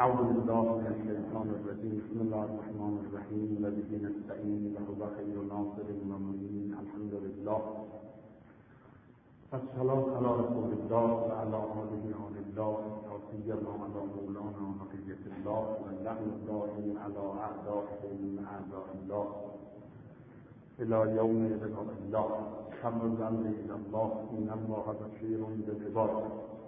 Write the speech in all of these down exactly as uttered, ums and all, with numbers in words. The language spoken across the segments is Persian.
أعوذ بالله من الشيطان الرجيم. بسم الله الرحمن الرحيم. وبه نستعين وهو خير ناصر ومعين. الحمد لله. الصلاة على رسول الله وعلى آله آل الله وسيما على مولانا بقية الله واللعن الدائم على أعدائهم أعداء الله إلى يوم لقاء الله. حمد الأمر إلى الله إن الله بشير بالعباد.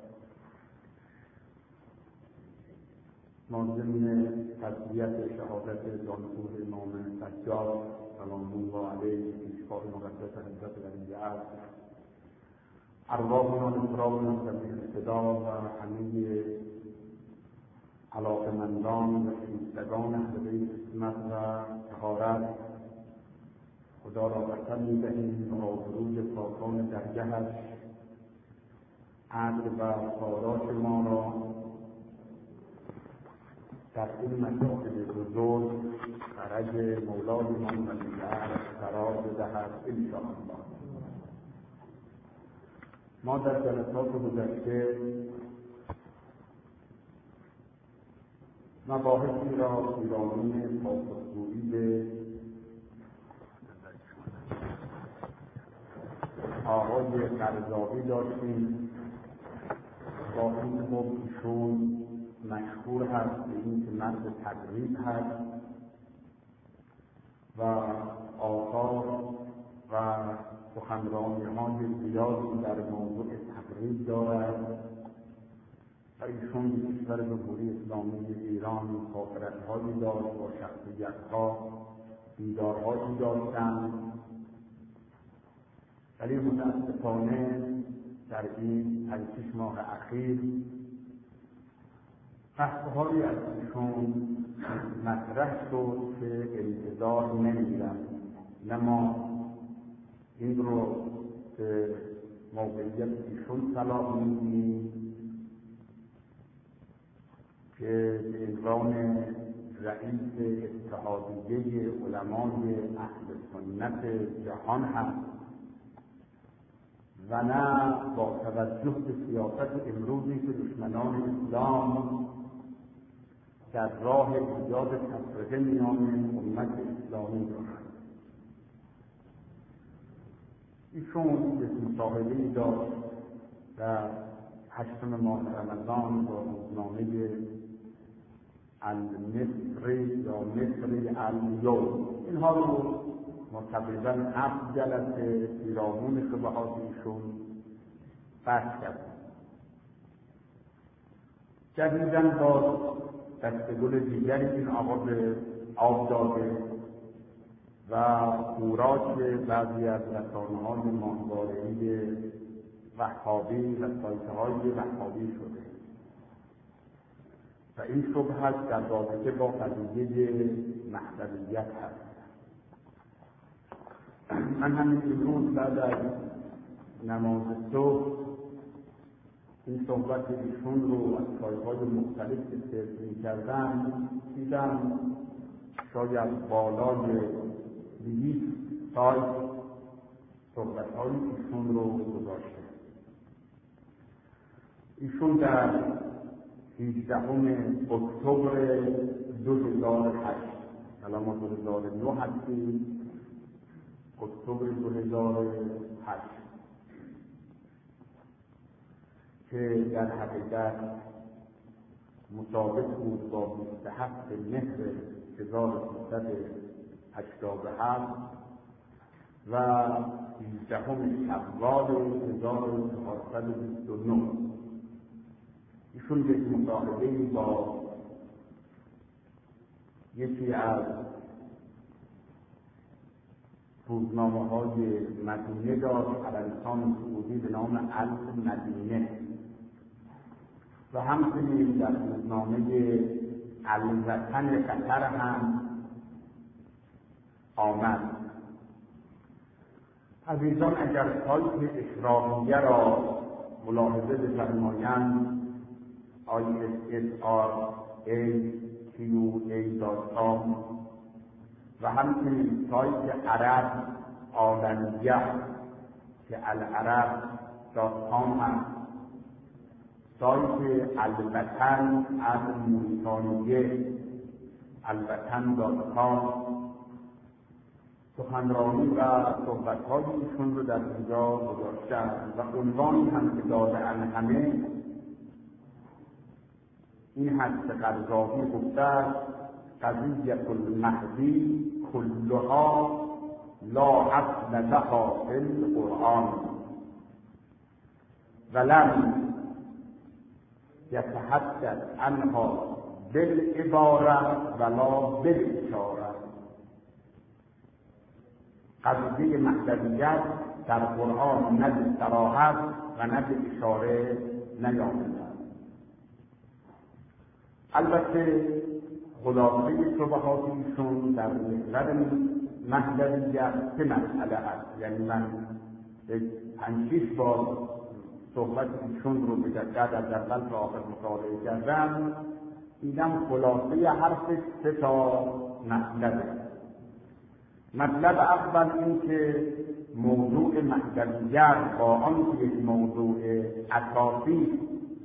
ناظرین تسلیت شهادت دانشور امام سجاد سلام الله علیه پیشگاه مقدس حضرت ولی عصر، ارواحنا اکرامنا سبیل صدا و همه علاقمندان و شیفتگان اهل بیت عصمت و طهارت خدا را قسم می‌دهیم و آبروی پاکان درگهش عدل و سادات ما را در این مشاهد بزرگ خرج مولایمان ولی عصر قرار بدهد انشاءالله. ما در جلسات گذشته مباحثی را پیرامون پاسخگویی به آقای قرضاوی داشتیم. با این خب ایشون مشهور هست به این که مرد تقریب هست و آثار و سخنرانی‌های زیادی در موضوع تقریب دارد و ایشون به کشور جمهوری اسلامی ایران مخاطرت‌هایی داشت، با شخصیت‌ها دیدارهایی داشتند، ولی متاسفانه در این پنج شش ماه اخیر بحث‌هایی از ایشون مطرح شد که انتظار نمی‌رم. نه ما این رو به موقعیت ایشون صلاح می‌دونیم که به عنوان رئیس اتحادیه علمای اهل سنت جهان هست و نه با توجه به سیاست امروزی که دشمنان اسلام در راه ایجاد تفرقه میان امت اسلامی دارند. ایشون یک مصاحبه‌ای داشت در هشتم ماه رمضان با روزنامه المصری یا مصری الیوم. اینها رو ما تقریبا هفت جلسه پیرامون شبهات ایشون بحث کردیم. جدیداً با دستگل دیگری این آقا به آب داده و خوراک بعضی از رسانه‌های ماهواره‌ای وهابی و سایت‌های وهابی شده و این شبهه در رابطه با قضیه مهدویت هست. من همین امروز بعد از نماز صبح این صحبت ایشون رو از سایت‌های مختلف استفاده می‌کردم، دیدم شاید بالای دویست سایت صحبت‌های ایشون رو گذاشته. ایشون در هجدهم اکتبر دو هزار و هشت، الان ما دو هزار و نه هستیم، اکتبر دو هزار و هشت که در حقیقت مطابق بود با بیست و هفت مهر هزار و سیصد و هشتاد و هفت و هجدهم شوال هزار و چهارصد و بیست و نه. ایشون یک مصاحبه‌ای با یکی از روزنامه‌های مدینه داشت، عربستان سعودی، به نام المدینه و همچنین در روزنامه الوطن قطر هم آمد. عزیزان اگر سایت اشراقیه را ملاحظه بفرمایند آی اس اس آر ای کیو ای دات کام و همچنین سایت عرب عالمیه که العرب دات کام هست، سایت الوطن از موریتانیه الوطن دات کام سخنرانی و صحبت‌های ایشون رو در اینجا گذاشتن و عنوانی هم که داده‌اند همه این هست که قرضاوی گفته قضیة المهدی کلها لا اصل لها فی القرآن ولم یتحدث عنها بالعبارة ولا بالاشاره. قضیه مهدویت در قرآن نه به صراحت و نه به اشاره نیامده. البته خلاصه شبهات ایشون در محور مهدویت سه مسئله است. یعنی من پنج شش بار صحبت ایشون رو به دقت از اول تا آخر مطالعه کردم، دیدم خلاصه حرفش سه تا مطلبه. مطلب اول این که موضوع مهدویت با آنکه یک موضوع اساسی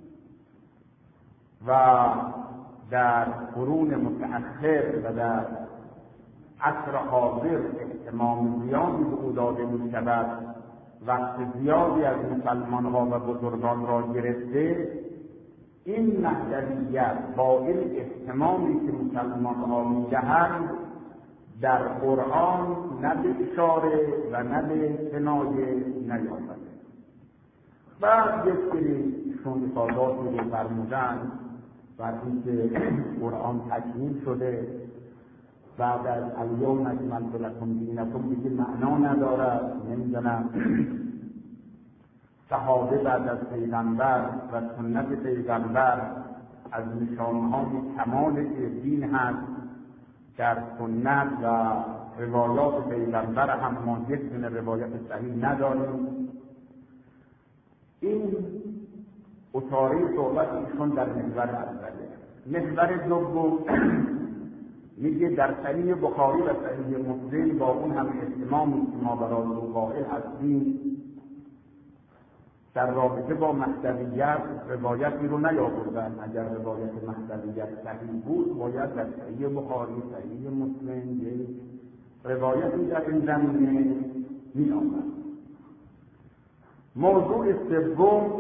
و در قرون متأخر و در عصر حاضر اهتمام زیادی به او داده می شود، وقت زیادی از مسلمان ها و بزرگان را گرفته، این مهدویت با این اهتمامی که مسلمان ها می دهند در قرآن نه به اشاره و نه به کنایه نیامده. بعد یک سری مثالاتی رو فرمودن بر اینکه قرآن تکمیل شده، بعد از الیوم اکملت لکم دینکم دیگه معنا ندارد. نمیدونم صحابه بعد از پیغمبر و سنت پیغمبر از نشانهای کمال دین هست. در سنت و روایات پیغمبر هم ما یک دونه روایت صحیح نداریم. این اتاره صحبت ایشون در محور اوله. محور دوم میگه در صحیح بخاری و صحیح مسلم با اون هم اهتمامی که ما برای او قائل هستیم در رابطه با مهدویت روایتی رو نیاوردن. اگر روایت مهدویت صحیح بود باید در صحیح بخاری صحیح مسلم یک روایتی در این زمینه می آمد. موضوع سوم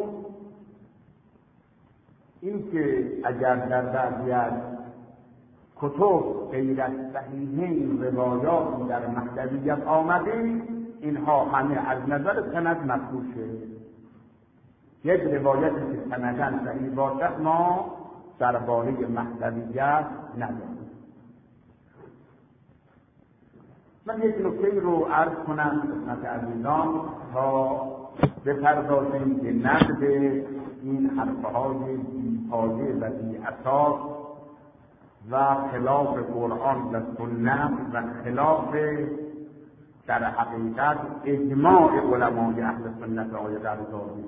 این که اگر در بعضی از کتب غیر از صحیحین روایاتی در مهدویت آمده، اینها همه از نظر سند مفروشه. یک روایتی که سنداً صحیح باشد ما درباره مهدویت نداریم. من یک نکته رو عرض کنم خدمت عزیزان تا بپردازیم که نقد این حرفهای بی‌پایه و بی‌اساس و خلاف قرآن و سنت و خلاف در حقیقت اجماع علمای اهل سنت آیه در داریم.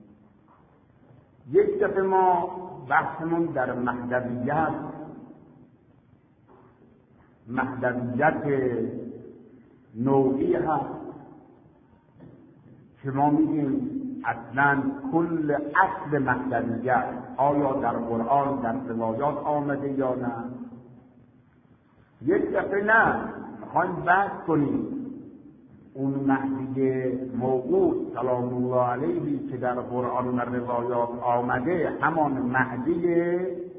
یک دفعه ما بحثمون در مهدویت مهدویت نوعی هست که ما میگیم اصلا کل اصل مهدویت آیا در قرآن در روایات آمده یا نه. یک دفعه نه میخوایم بحث کنیم اون مهدی موعود سلام الله علیه که در قرآن و روایات آمده همان مهدی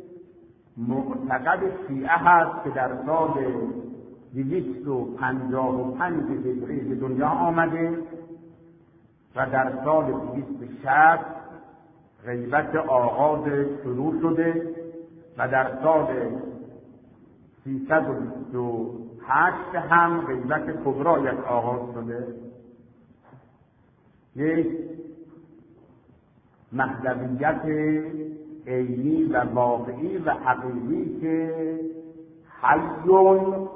معتقد شیعه هست که در سال دویست و پنجاه و پنج هجری به دنیا آمده و در سال دویست و شصت غیبت آغاز شروع شده و در سال سیصد و بیست و هشت هم غیبت کبرایش آغاز شده. یک مهدویت عینی و واقعی و حقیقی که حیون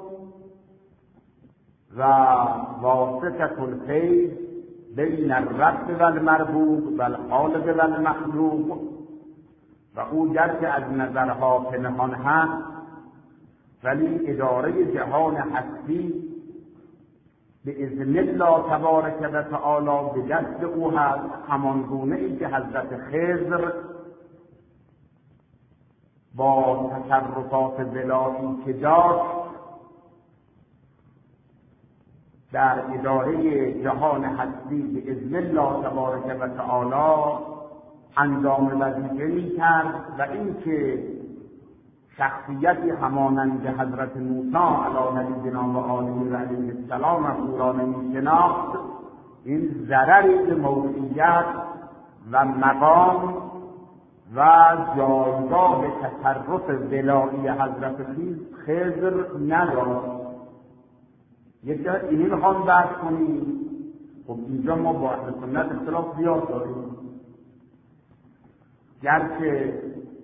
و واسطة الخیر بین الرب و المربوب و الخالق و المخلوق و او گرچه از نظرها پنهان هست ولی اداره جهان هستی به اذن الله تبارک و تعالی به دست او هست، همان گونه ای که حضرت خضر با تصرفات ولایی که داشت در اداره جهان هستی به اذن الله تبارک و تعالی انجام وظیفه می‌کرد و اینکه شخصیتی همانند حضرت موسی علی نبینا و آله علیه السلام او را نمی‌شناخت، این ضرری به موقعیت و مقام و جایگاه تصرف ولایی حضرت خضر نداشت. یک جا اینی میخوام بحث کنیم. خب اینجا ما با اهل سنت اختلاف زیاد داریم، گرچه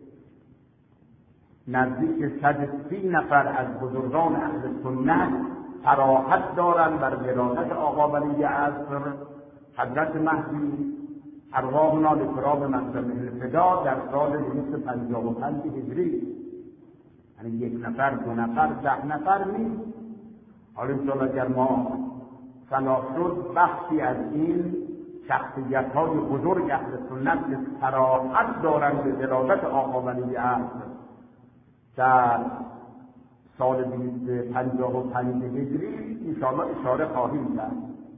نزدیک صد سی نفر از بزرگان اهل سنت صراحت دارند بر ولایت آقا ولی عصر حضرت مهدی ارواحنا لتراب مقدم الفدا در سال دویست و پنجاه و پنج هجری، یعنی یک نفر دو نفر ده نفر نیست. حالا انشاءالله اگر ما صلاح شد بخشی از این شخصیت های بزرگ اهل سنت که صراحت دارند به ولایت آقا ولی عصر در سال دویست و پنجاه و پنج هجری انشاءالله اشاره خواهیم کرد.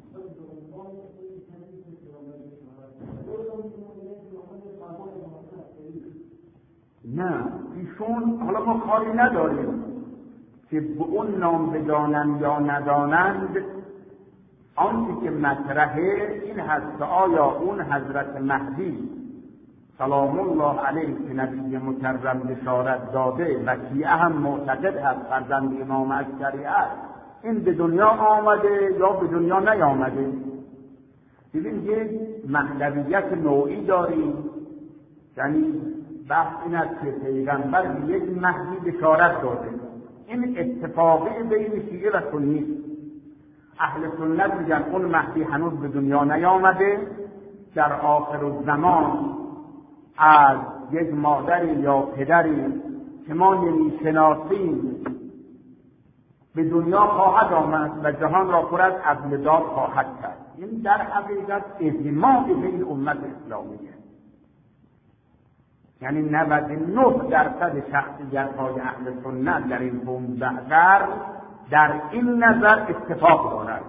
نه ایشون، حالا ما کاری نداریم که به اون نام بدانند یا ندانند، آنچه که مطرحه این هست که آیا اون حضرت مهدی سلام الله علیه که نبی مکرم بشارت داده و شیعه هم معتقد هست فرزند امام عسکری است، این به دنیا آمده یا به دنیا نیامده؟ ببین یک مهدویت نوعی داریم، یعنی بحث این است که پیغمبر به یک مهدی بشارت داده. این اتفاقی بین شیعه و سنی. اهل سنت میگن اون مهدی هنوز به دنیا نیامده، در آخر الزمان از یک مادری یا پدری که ما نمیشناسیم به دنیا خواهد آمد و جهان را پر از عدل خواهد کرد. این در حقیقت اجماع بین امت اسلامیه، یعنی نود و نه درصد شخصیت های اهل سنت در این پانزده قرن در این نظر اتفاق دارند.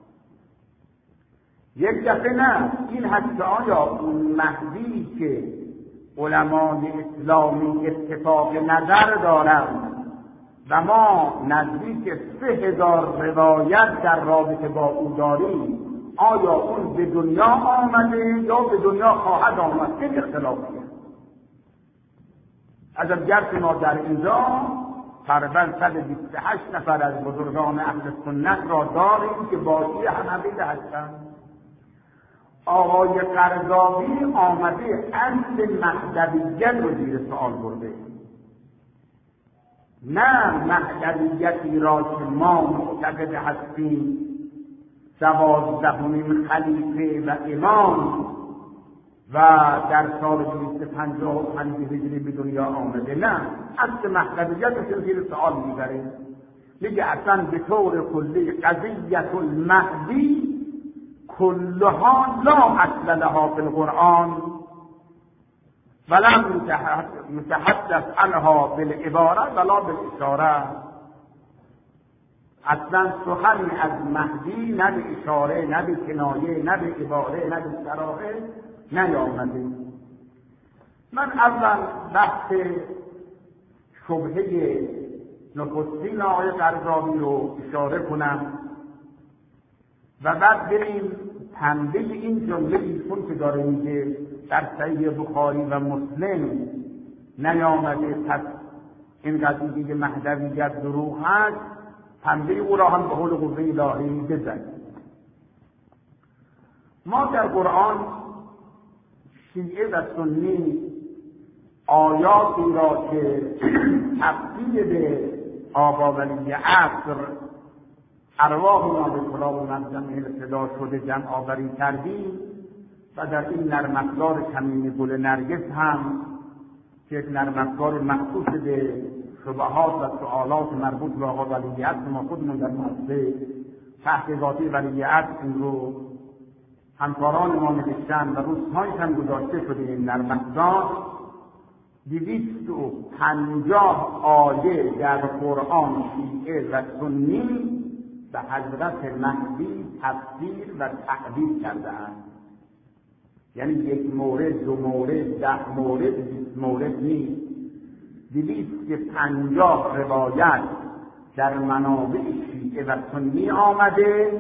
یک دفعه نه، این هست که آیا اون مهدی که علمای اسلامی اتفاق نظر دارند و ما نزدیک سه هزار روایت در رابطه با او داریم، آیا اون به دنیا آمده یا به دنیا خواهد آمد؟ این اختلافیه. از گرچه ما در اینجا تقریبا صد و بیست و هشت نفر از بزرگان اهل سنت را داریم که باقی حنفی هستند. آقای قرضاوی آمده اصل مهدویت رو زیر سوال برده، نه مهدویتی را که ما معتقد هستیم دوازدهمین خلیفه و امام و در سال دویست و پنجاه و پنج هجری به دنیا آمده. نه، اصل مهدویت رو زیر سوال میبره. میگه اصلا به طور کلی قضیت المهدی کلها لا اصل لها فی القرآن ولم یتحدث عنها بالعباره ولا بالاشاره. اصلا سخن از مهدی نه به اشاره، نه به کنایه، نه به عباره، نه به صراحه نیامده. من اول بحث شبهه نخستین آقای قرضاوی رو اشاره کنم و بعد بریم تنبیه این جمله ایشون که داره میگه در صحیح بخاری و مسلم نیامده، پس این قضیه که مهدویت دروغ هست، تنبیه او را هم به قول قوه الهی بزنیم. ما در قرآن شیعه و سنی آیاتی را که تفسیر به آقا ولی عصر ارواحنا لتراب مقدم الفدا شده جمع آوری کردیم و در این نرم‌افزار کمین گل نرگس هم که یک نرم‌افزار مخصوص به شبهات و سوالات مربوط به آقا ولی عصر ما خودمون در مؤسسه تحقیقاتی ولی عصر این رو همکاران ما نوشتن و روزهایش هم گذاشته شده این نرم‌افزار. دویست و پنجاه آیه در قرآن شیعه و سنی به حضرت مهدی تفسیر و تعبیر کرده‌اند. یعنی یک مورد، دو مورد، ده مورد، بیست مورد نیست. دویست و پنجاه روایت در منابع شیعه و سنی آمده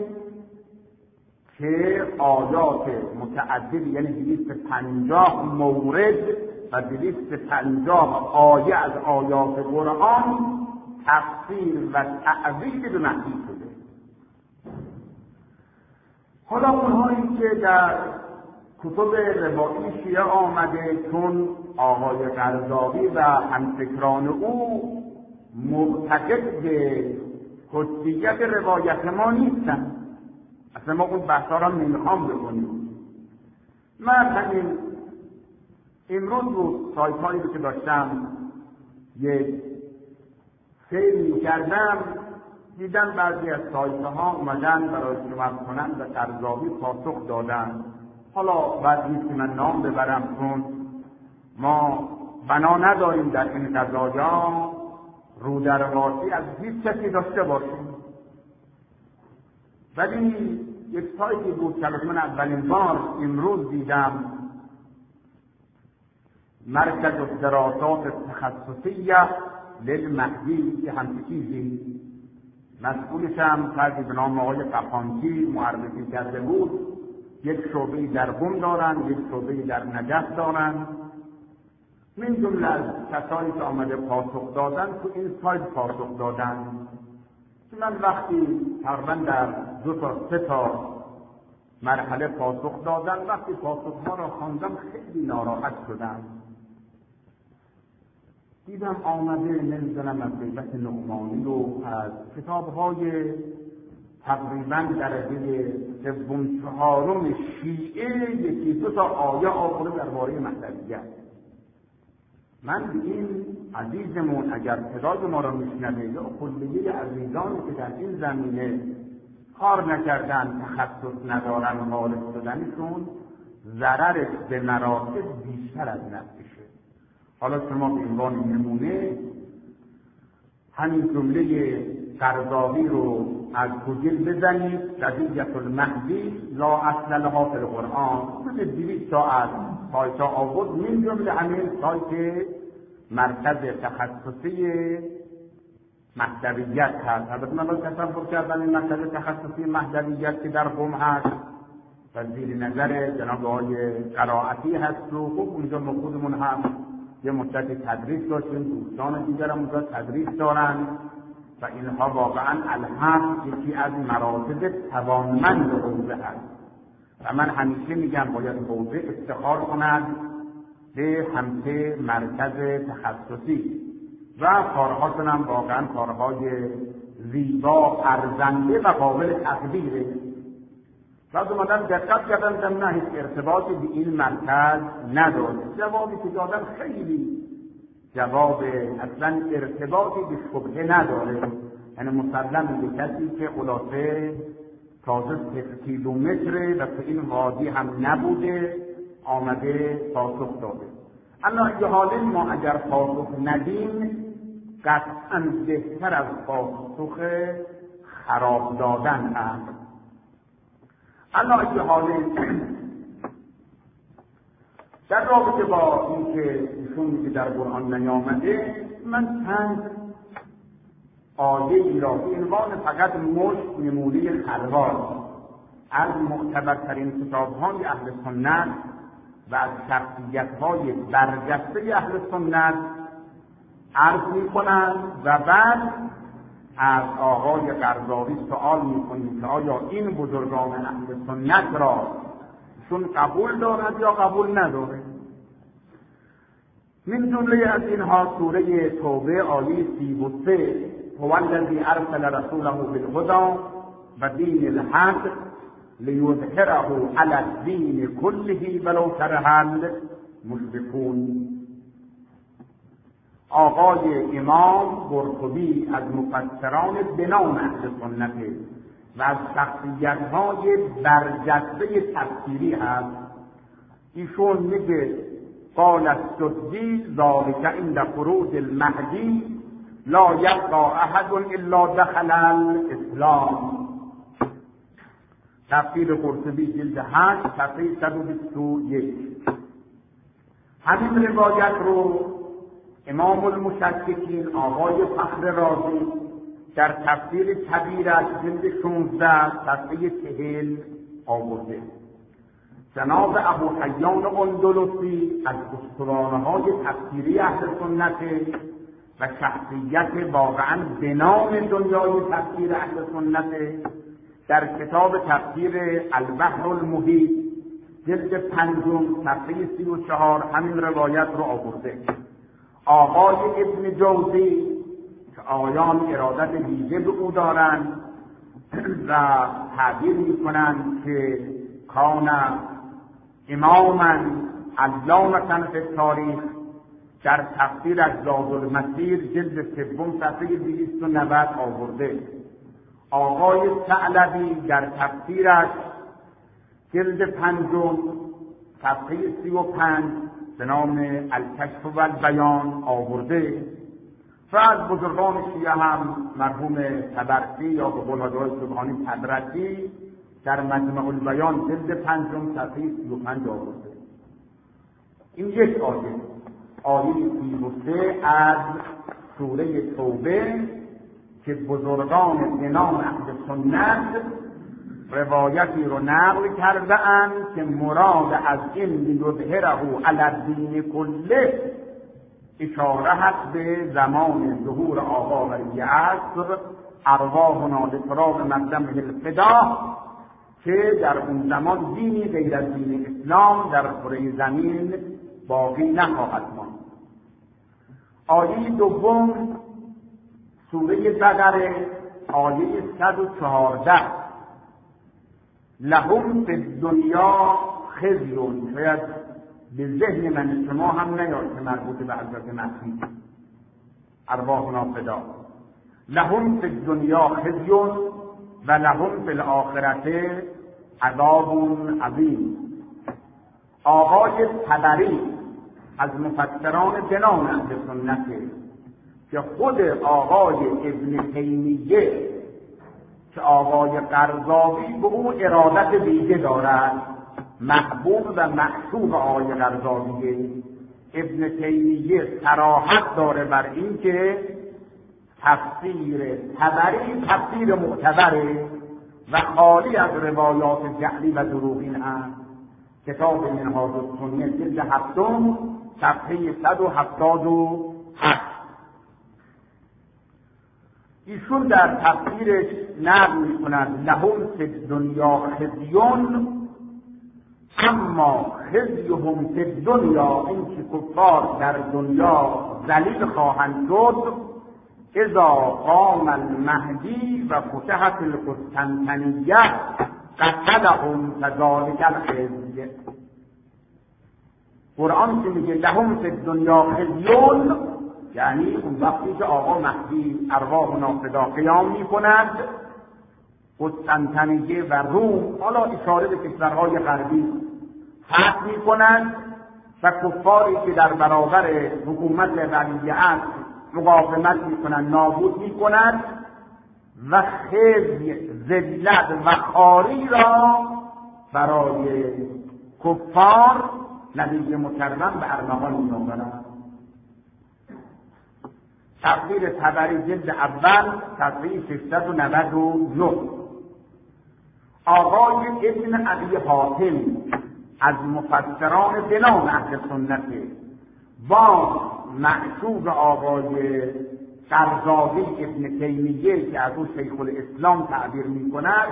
که آیات متعدد، یعنی دویست و پنجاه مورد و دویست و پنجاه آیه از آیات قرآن تفسیر و تعبیر به مهدی شده. حالا اونهایی که در کتب روایی شیعه آمده، چون آقای قرضاوی و همفکران او معتقد به حجیت روایت ما نیستن، اصلا ما اون بحثا را نمیخوام بکنیم. من همین امروز رو سایت هایی که داشتم یک سیر می‌کردم، دیدم بعضی از سایت ها اومدن برای شما کنن و قرضاوی پاسخ دادن. حالا بعد نیست که من نام ببرم، چون ما بنا نداریم در این قضایا رو در واسی از هیچ کسی داشته باشیم. ولی یک سایتی بود که من اولین بار امروز دیدم، مرکز الدراسات التخصصیه للمهدی، که همچه چیزی مسئولش هم فردی به نام آقای قفانچی معرفی کرده بود. یک شعبه در قم دارن، یک شعبه در نجف دارن. من جمله از کسانی که آمده پاسخ دادن تو این سایت پاسخ دادن که من وقتی تقریبا در دو تا سه تا مرحله پاسخ دادن، وقتی پاسخ ما را خواندم خیلی ناراحت شدم. دیدم آمده نمیدونم از بیبت نعمانی و از کتاب‌های تقریبا درجه سوم چهارم شیعه یکی دو تا آیه آورده درباره مهدویت. من به این عزیزمون اگر صدای ما را میشنوه یا کلیه عزیزانی که در این زمینه کار نکردن، تخصص ندارن، وارد شدنشون ضررش به مراتب بیشتر از نفعشه. حالا شما به عنوان نمونه همین جمله قرضاوی رو از گوگل بزنید، قضیة المهدی لا اصل لها فی القرآن، مثل دویست تا از سایت ها آورد، من جمله همین سایت مرکز تخصصی مهدویت هست. البته من باید تصور کردم این مرکز تخصصی مهدویت که در قم هست و زیر نظر جناب آقای قرائتی هست و خوب اونجا ما خودمون هم یه مدت تدریس داشتیم، دوستان دیگرم اونجا تدریس دارن و اینها واقعا الحمد یکی از مراتب توانمند حوزه هست و من همیشه میگم باید حوزه افتخار کند به همچه مرکز تخصصی و کارهاشون هم واقعا کارهای زیبا، ارزنده و قابل تقدیره. بعد اومدن دقت کردن که نه هیچ ارتباطی به این مرکز نداره. جوابی که دادن خیلی جواب اصلا ارتباطی به شبهه نداره، یعنی مسلم به کسی که خلاصه تازه سه کیلومتره و تو این وادی هم نبوده آمده پاسخ داده. اما این حالی ما اگر پاسخ ندیم قطعا بهتر از پاسخ خراب دادن هست. اما این حالی در رابطه با این که ایشون که در قرآن نیامده، من چند آیه ای را به عنوان فقط مشت نمونه خلوار از معتبرترین کتاب‌های اهل سنت و از شخصیت‌های برجسته اهل سنت عرض می‌کنند و بعد از آقای قرضاوی سوال می‌کنیم که آیا این بزرگان اهل سنت را چون قبول دارد یا قبول نداره. من جمله از اینها سوره توبه آیه سی و سه، هو الذی ارسل رسوله بالهدی و دین الحق لیظهره علی الدین کله ولو کره المشرکون. آقای امام قرطبی از مفسران بنام اهل سنت و از شخصیت‌های برجسته تفسیری هست. ایشون میگه قال السدی ذلك عند خروج المهدی لا یبقى احد الا دخل الاسلام. تفسیر قرطبی جلد هشت صفحه صد و بیست و یک. همین روایت رو امام المشککین آقای فخر رازی در تفسیر کبیرش جلد شانزده صفحه چهل آورده. جناب ابو حیان اندلسی از اسطوانه‌های تفسیری اهل سنت و شخصیت واقعا به نام دنیای تفسیر اهل سنت در کتاب تفسیر البحر المحیط جلد پنجم صفحه سی و چهار همین روایت رو آورده. آقای ابن جوزی که آیان ارادت ویژه به او دارند و تعبیر میکنند که کان اماما علامة فی التاریخ در تفسیر از زاد المسیر جلد سوم صفحه دویست و نود آورده. آقای ثعلبی در تفسیرش جلد پنجم صفحه سی و پنج به نام الکشف و البیان آورده و از بزرگان شیعه هم مرحوم طبرسی یا به قول حاجی سبحانی طبرسی در مجمع البیان جلد پنجم صفحه سی و پنج آورده. این یک آیه آیه سی و سه از سوره توبه که بزرگان دینان اهل سنت روایتی رو نقل کرده اند که مراد از این لیظهره علی الدین کله اشاره هست به زمان ظهور آقا ولی عصر ارواحنا لتراب مقدمه الفدا که در اون زمان دینی غیر از دین اسلام در کره زمین باقی نخواهد ماند. آیه دوم سوره بقره آیه صد و چهارده لهم فی الدنیا خزی، شاید به ذهن من شما هم نیاد که مربوط به حضرت مسیح ارواحنا فدا. لهم فی الدنیا خزی و لهم فی الاخرة عذاب عظیم. آقای طبری از مفسران دینان اهل سنت که خود آقای ابن تیمیه که آقای قرضاوی به او ارادت ویژه دارد، محبوب و معشوق آقای قرضاویه، ابن تیمیه صراحت داره بر این که تفسیر طبری تفسیر معتبره و خالی از روایات جعلی و دروغین است. کتاب منهاج السنه جلد هفتم صفحه صد و هفتاد و هشت. ایشون در تفسیرش نقل می‌کند لهم فی الدنیا خزیون اما خزیهم فی الدنیا، این که کفار در دنیا ذلیل خواهند شد اذا قام المهدی و فتحت القسطنطنیه قتلهم فذلک الخزی. قرآن که میگه لهم فی الدنیا خزیون یعنی اون وقتی که آقا مهدی ارواحنا فدا قیام میکند قسطنطنیه و روم، حالا اشاره به کشورهای غربی، فتح میکنند و کفاری که در برابر حکومت ولی عصر مقاومت میکنند نابود میکنند و خزی ذلت و خواری را برای کفار نبی مکرم به ارمغان میآورند. تفسیر طبری جلد اول صفحه ششصد و نود و نه. آقای ابن ابی حاتم از مفسران دینان اهل سنت با معشوق آقای قرضاوی ابن تیمیه که از او شیخ الاسلام تعبیر می کند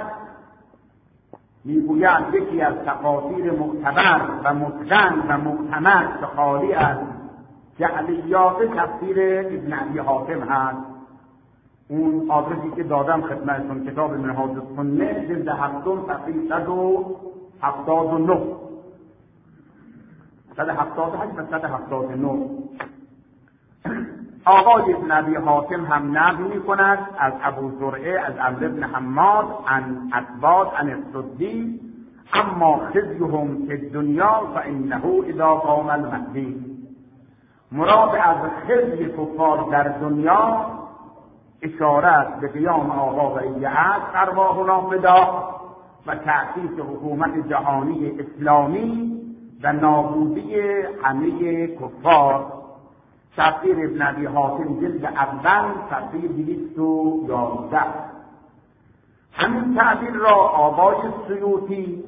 میگوید یکی از تفاسیر معتبر و متقن و معتمد که خالی از جعلیات تفسیر ابن ابی حاتم هست. اون آدرسی که دادم خدمتتون کتاب منهاج السنه جلد هفتم صفحه صد و هفتاد و نه صد و هفتاد و هشت و صد و هفتاد و نه. آقای ابن ابی حاتم هم نقل می کند از ابو زرعه از عمرو بن حماد عن اسباد عن السدی اما خزیهم فی الدنیا فانه اذا قام المهدی. مراد از خزی کفار در دنیا اشاره است به قیام آقا ولی عصر ارواحنا فدا و تأسیس حکومت جهانی اسلامی و نابودی همه کفار. تفسیر ابن ابی حاتم جلد اول صفحه دویست و یازده. همین تعبیر را آقای سیوطی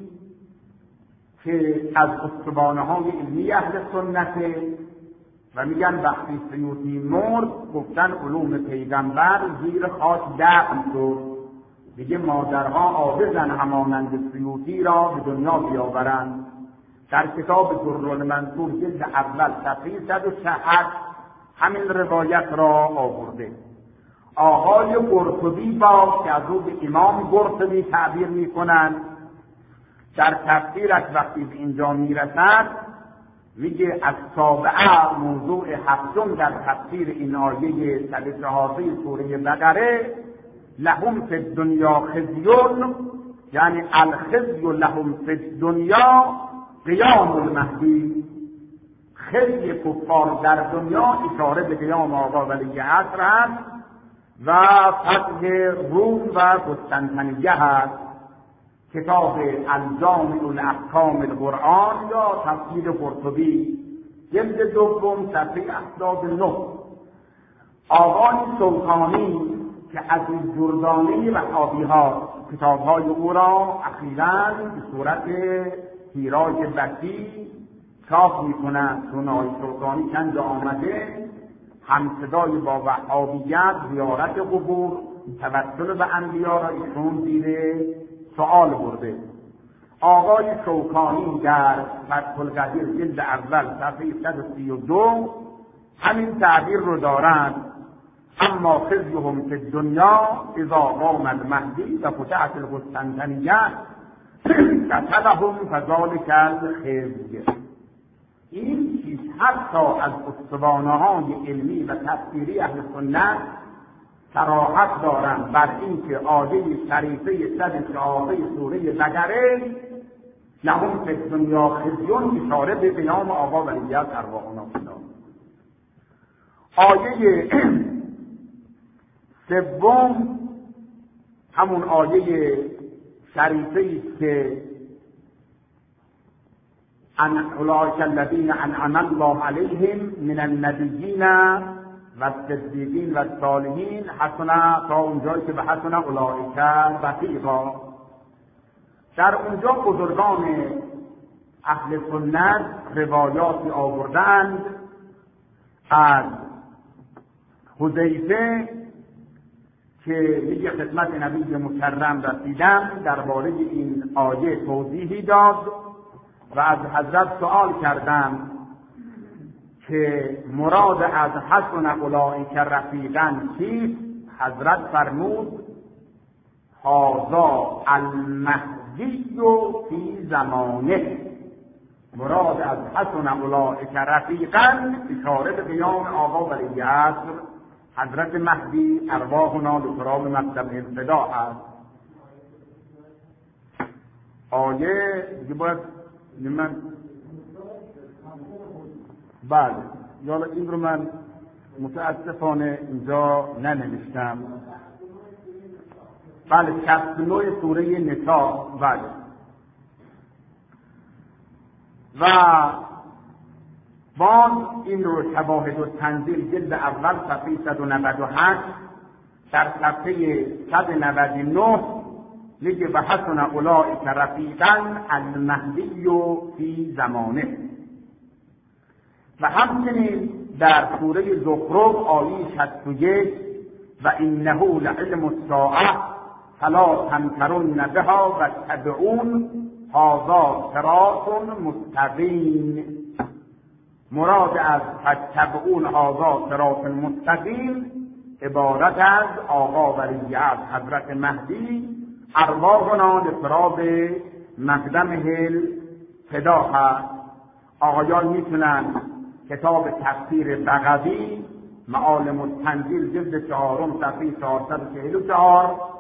که از استوانه های علمی اهل سنت و میگن وقتی سیوطی مرد گفتن علوم پیغمبر زیر خاک دفن شد، دیگه مادرها عاجزن همانند سیوطی را به دنیا بیاورند. در کتاب درالمنصور جلد اول صفحه صد و شصت همین روایت را آورده. آقای قرطبی با که از او به امام قرطبی تعبیر میکنند در تفسیرش وقتی به اینجا میرسد میگه از سابعه موضوع هفتم در تفسیر این آیه صد و چهارده سوره بقره لهم فی الدنیا خزیون، یعنی الخزی لهم فی الدنیا قیام المهدی. خزی کفار در دنیا اشاره به قیام آقا ولی عصر است و فتح روم و قسطنطنیه هست. کتاب الجامع الاحکام القرآن یا تفسیر قرطبی جلد دوم صفحه هفتاد و نه. آقای سلطانی که از جردانه وهابی ها کتاب‌های او را اخیراً به صورت تیراژ وسیع چاپ می‌کنند. چون آقای سلطانی چند جا آمده همصدای با وهابیت، زیارت قبور، توسل به انبیا را ایشون زیر سؤال برده. آقای شوکانی در فتح القدیر جلد اول صفحه صد و سی و دو همین تعبیر رو دارند. اما خزیهم فی الدنیا اذا قام المهدی و فتحت القسطنطنیه قتلهم فذلک الخزی. این چیز حتی از استوانه های علمی و تفسیری اهل سنت صراحت دارند بر اینکه آیه شریفه صد و چهارده سوره بقره لهم فی الدنیا خزیون اشاره به قیام آقا ولیعصر ارواحنا فدا. آیه سوم همون آیه شریفه است که ان اولئک الذین انعم الله علیهم من النبیین و صدیقین و صالحین حسنا تا اونجایی که به حسنا اولئک رفیقا. در اونجا بزرگان اهل سنت روایاتی آوردند از حذیفه که میگه خدمت نبی مکرم رسیدم درباره این آیه توضیحی داد و از حضرت سوال کردم که مراد از حسن اولئک رفیقا چیست؟ حضرت فرمود هذا المهدی فی زمانه. مراد از حسن اولئک رفیقا اشاره به قیام آقا ولی عصر حضرت مهدی ارواحنا لتراب مکتب الفدا است. آیه دیگه باید من بله یالا این رو من متاسفانه اینجا ننوشتم. بله شصت و نه سوره نساء. بله و باز این رو شواهد و تنزیل جلد اول صفحه صد و نود و هشت در صفحه صد و نود و نه میگه و حسن اولئک رفیقا المهدی فی زمانه. و همچنین در سوره زخرف آیه شصت و یک و انه لعلم الساعه فلا تمترن بها و تبعون هذا صراط مستقیم. مراد از تبعون هذا صراط مستقیم عبارت از آقا ولیعصر حضرت مهدی ارواحنا لتراب مقدم الفدا هست. آقایان میتونن کتاب تفسیر بغوی معالم التنزیل جلد چهارم صفحه چهارصد و چهل و چهار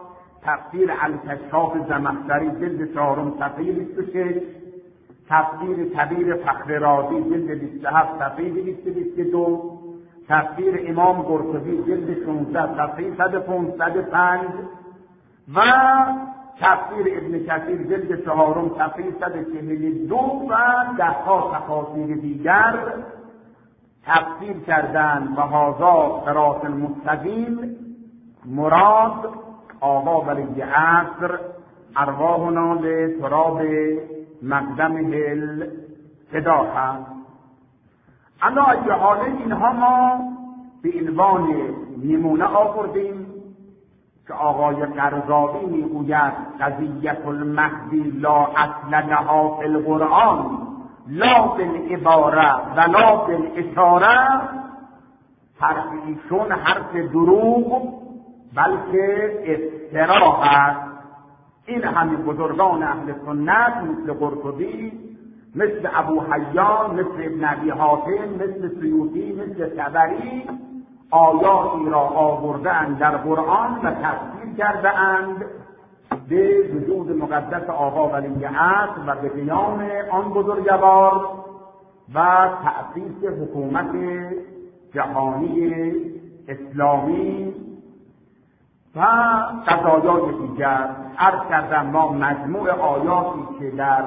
تفسیر الکشاف زمخشری جلد چهارم صفحه بیست و شش، تفسیر کبیر فخر رازی جلد بیست و هفت صفحه دویست و بیست و دو، تفسیر امام قرطبی جلد شانزده صفحه صد و پنج و پنج و تفسیر ابن کثیر جلد چهارم صفحه صد و چهل و دو و دهها تفاسیر دیگر تفسیر کردند و هذا صراط المستقیم مراد آقا ولی عصر ارواحنا لتراب مقدمه الفدا هست. اما از حال اینها ما به عنوان نمونه آوردیم که آقای قرضاوی میگوید قضیة المهدی لا اصل لها فی القرآن لا بالعباره ولا بالاشاره، حرف ایشون حرف دروغ بلکه افترا است. این همین بزرگان اهل سنت مثل قرطبی، مثل ابو حیان، مثل ابن ابی حاتم، مثل سیوطی، مثل طبری آیاتی را آورده‌اند در قرآن و تفسیر کرده‌اند به وجود مقدس آقا ولی عصر و به قیام آن بزرگوار و تأسیس حکومت جهانی اسلامی و قضایای دیگر. عرض کردم ما مجموع آیاتی که در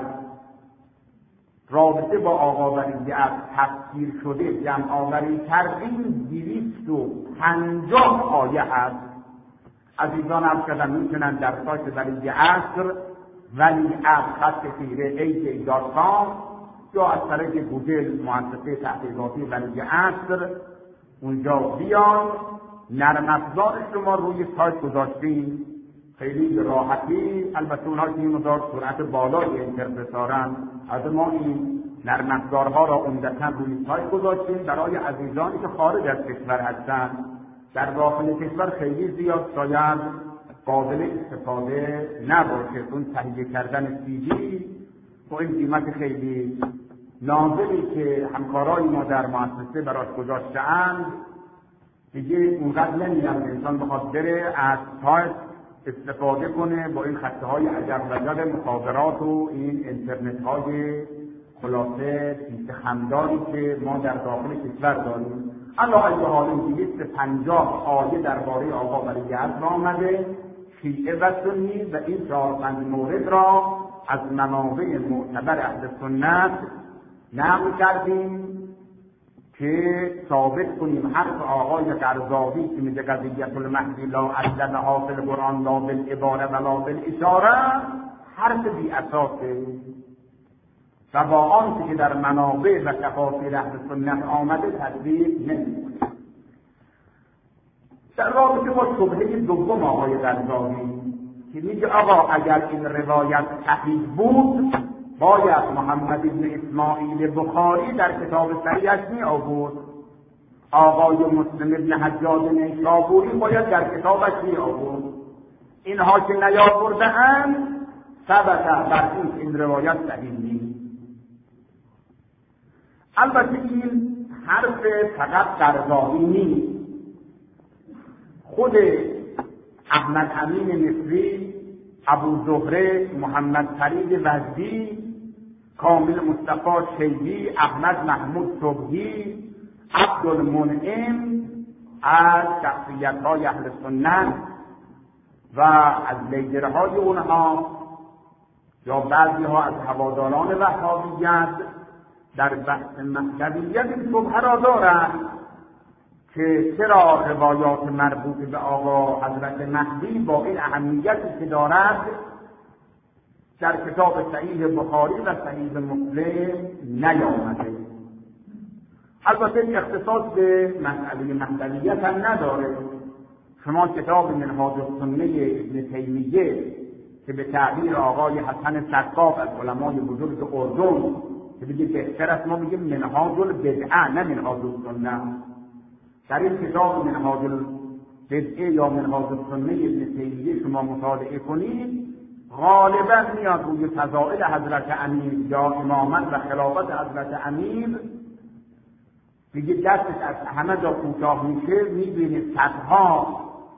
رابطه با آقا ولی عصر تفسیر شده جمع آوری کردیم دویست و پنجاه آیه هست. عزیزان عرض کردم میتونن در سایت ولی عصر ولی عصر خط تیره ای جی دات کام یا از طریق گوگل مؤسسه تحقیقاتی ولی عصر اونجا بیان. نرم افزارش رو ما روی سایت گذاشتیم خیلی به راحتی، البته اونها که این مقدار سرعت بالای اینترنت دارن، از ما این نرم افزارها را عمدتاً روی سایت گذاشتیم برای عزیزانی که خارج از کشور هستند. در داخل کشور خیلی زیاد شاید قابل استفاده نباشه، چون تهیه کردن سی دی با این قیمت خیلی نازلی که همکارای ما در مؤسسه براش گذاشته‌اند دیگه اونقدر نمیاد انسان بخواد بره از سایت استفاده کنه با این خطه های عجب وجب مخابرات و این اینترنت های خلاصه پیش خمدانی که ما در داخل کشور داریم. الله ای حال دویست و پنجاه آیه درباره آقا ولی عصر آمده، شیعه و سنی، و این چهار پنج مورد را از منابع معتبر اهل سنت نقل کردیم که ثابت کنیم حرف آقای قرضاوی که میگه قضیة المهدی لا اصل لها فی القرآن لا بالعباره ولا بالاشاره حرف بی اساسه و با آنچه که در منابع و تفاسیر اهل سنت آمده تطبیق نمی‌کنه. در رابطه با شبهه دوم آقای قرضاوی که میگه آقا اگر این روایت صحیح بود باید محمد بن اسماعیل بخاری در کتاب صحیحش می آورد، آقای مسلم بن حجاج نیشابوری باید در کتابش می آورد. اینها که نیاورده‌اند ثبت بر این این روایت صحیح نیست. البته این حرف فقط قرضاوی نیست، خود احمد امین مصری، ابو زهره، محمد فرید وزدی، کامل مصطفی شیبی، احمد محمود صبحی، عبدالمنعم از شخصیت‌های اهل سنت و از لیدرهای اونها یا بعضی‌ها از هواداران وهابیت در بحث مهدویت این شبهه را دارند که چرا روایات مربوط به آقا حضرت مهدی با این اهمیتی که دارد در کتاب صحیح بخاری و صحیح مسلم نیامده. البته این اختصاص به مسئله مهدویت هم نداره. شما کتاب منهاج السنه ابن تیمیه که به تعبیر آقای حسن سقاف از علمای بزرگ اردن که بگه بهتر است ما بگیم منهاج البدعه نه منهاج السنه، در این کتاب منهاج البدعه یا منهاج السنه ابن تیمیه شما مطالعه کنید غالبا میاد روی فضائل حضرت امیر یا امامت و خلافت حضرت امیر دیگه دستش از همه جا کوتاه میشه، میبینید صدها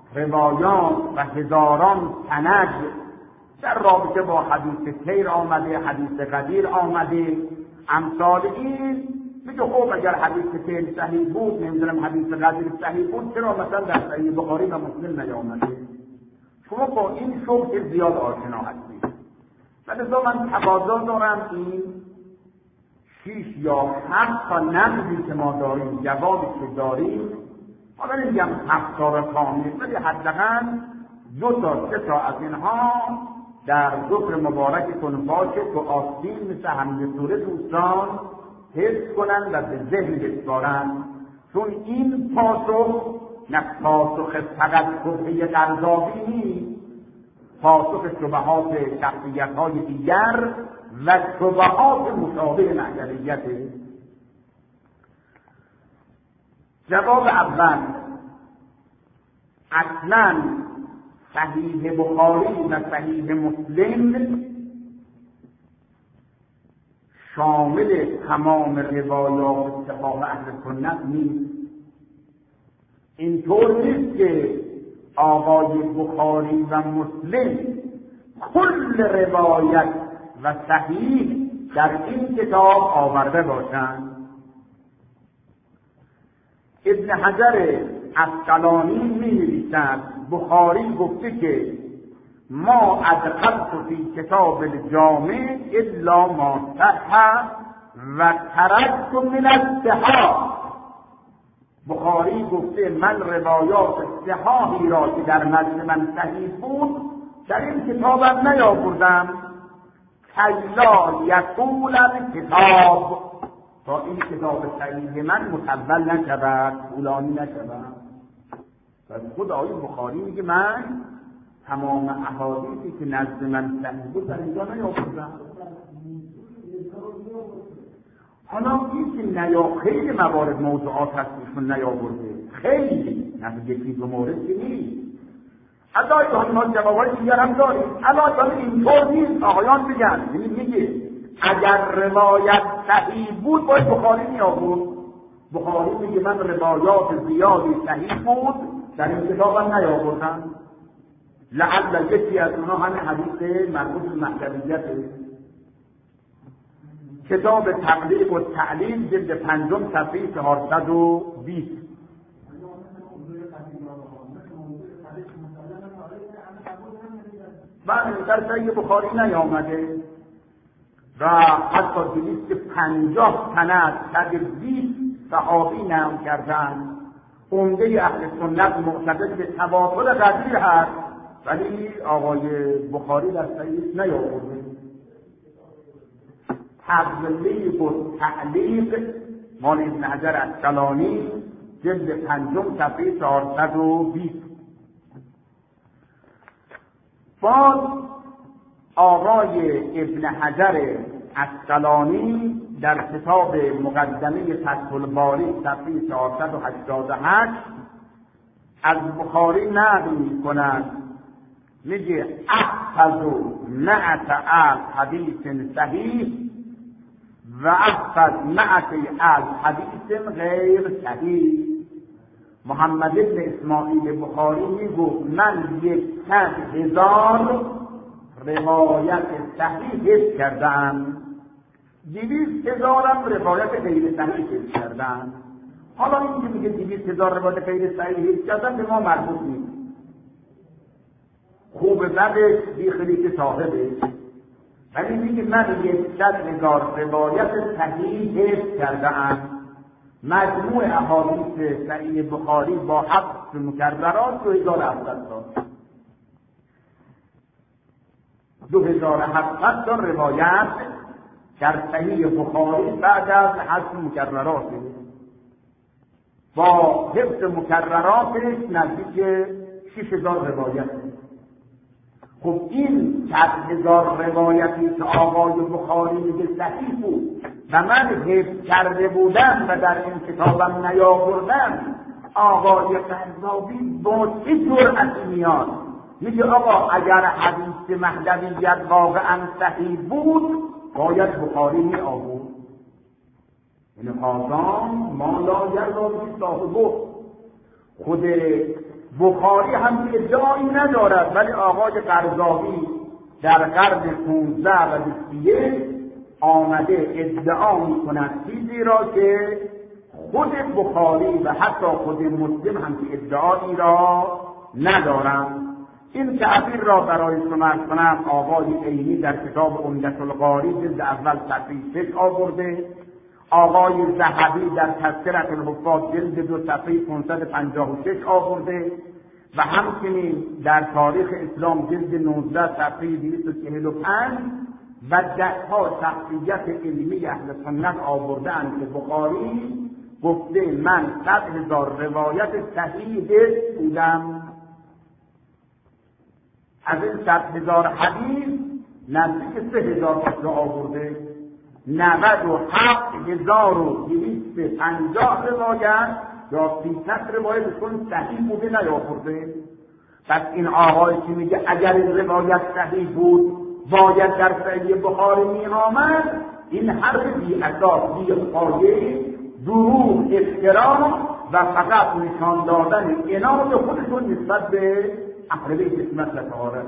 روایات و هزاران سند در رابطه با حدیث سیر آمده، حدیث قدیر آمده، امثال این. میگه خب اگر حدیث سیر صحیح بود، نمیدونم حدیث قدیر صحیح بود، چرا مثلا در صحیح بخاری و مسلم نیامده؟ شما با این شبهه زیاد آشنا هستید. لذا من تقاضا دارم این شیش یا هفت تا نقدی که ما داریم، جوابی که داریم، حالا نمیگم هفت تا را کامل، ولی حداقل دو تا سه تا از اینها در ذکر مبارک کن باشه تو آستین مثل حمید سوره دوستان حفظ کنن و به ذهن بسپارن، چون این پاسخ نه پاسخ فقط شبهه قرضاوی نیست، پاسخ شبهات شخصیت‌های دیگر و شبهات مشابه محجریت. جواب اول، اصلا صحیح بخاری و صحیح مسلم شامل تمام روایات صحاح اهل سنت نیست. اینطور نیست که آقای بخاری و مسلم کل روایت و صحیح در این کتاب آورده باشند. ابن حجر عسقلانی می نویسد بخاری گفته که ما ادخلت فی کتاب الجامع الا ما صح و ترکت من الصحاح. بخاری گفته من روایات صحاحی را که در نزد من صحیح بود در این کتابم نیاوردم، کلا یطول الکتاب، تا این کتاب صحیح من مطول نشود، طولانی نشود. و خود آقای بخاری میگه من تمام احادیثی که نزد من صحیح بود در اینجا نیاوردم. حالا این که نیا خیلی موارد موضوعات هست ایشون نیاورده، خیلی نه یکی دو مورد که نیست. البته ما جوابای دیگر هم داریم. البته اینطور نیست آقایان بگن، یعنی میگه اگر روایت صحیح بود باید بخاری می آورد. بخاری میگه من روایات زیادی صحیح بود در این کتابم نیاوردم. لعل یکی از اونها همین حدیث مربوط به محجریته. کتاب تقلیب و تعلیل جلد پنجم صفحه چهارصد و بیست. بله در صحیح بخاری نیامده و حتی دویست پنجاه سند در بیست صحابی نقل کردن. عمده اهل سنت معتقد به تواتر قدیر هست، ولی آقای بخاری در صحیح نیاورده. تقلیب و تعلیق مال ابن حجر عسقلانی جلد پنجم صفحه چهارصد و بیست. باز آقای ابن حجر عسقلانی در کتاب مقدمه فتح الباری صفحه چهارصد و هشتاد و هشت از بخاری نقل می کند، میگه احفظ مئة الف حدیث صحیح و احفظ مئة الف حدیث غیر صحیح. محمد بن اسماعیل بخاری میگو من یکصد هزار روایت صحیح حفظ کردم، دویست هزارم روایت غیر صحیح حفظ کردم. حالا این که میگه دویست هزار روایت غیر صحیح حفظ کردم به ما مربوط نیست. خوب بدش بی خلیط صاحبه، ولی میگه من یکصد هزار روایت صحیح حفظ کردم. مجموع احادیث صحیح بخاری با حفظ مکررات دو هزار و هفتصد تا دو هزار و هفتصد تا روایت در صحیح بخاری بعد از حفظ مکررات با حفظ مکرراتش نزدیک شش هزار روایت. خب این صد هزار روایتی که آقای بخاری میگه صحیح بود و من حفظ کرده بودم و در این کتابم نیاوردم، آقای قرضاوی با چه جرأتی میاد میگه آقا اگر حدیث مهدویت واقعا صحیح بود باید بخاری می آورد. یعنی آزام ما لا یرضا به صاحبه. خود بخاری هم ادعایی ندارد، ولی آقای قرضاوی در قرن پانزده و بیست و یک آمده ادعا می‌کند چیزی را که خود بخاری و حتی خود مسلم هم که ادعایی را ندارند. این تعبیر را برای شما عرض کنم آقای عینی در کتاب عمدة القاری جلد اول صفحه شش آورده، آقای ذهبی در تذکرة الحفاظ جلد دو صفحه پانصد و پنجاه و شش آورده و همچنین در تاریخ اسلام جلد نوزده صفحه دویست و چهل و پنج و دهها شخصیت علمی اهل سنت آورده‌اند که بخاری گفته من صد هزار روایت صحیح بودم. از این صد هزار حدیث نزدیک سه هزار را آورده، نود و هفت هزار و دویست و پنجاه روایت یا سیصد روایت کن صحیح بوده نیاورده. پس این آقای که میگه اگر این روایت صحیح بود باید در صحیح بخاری می آمد، این حرف بی اساس، بی پایه، دروغ، افترا و فقط نشان دادن عناد خودشون نسبت به اهل بیت اسمت و طهارت.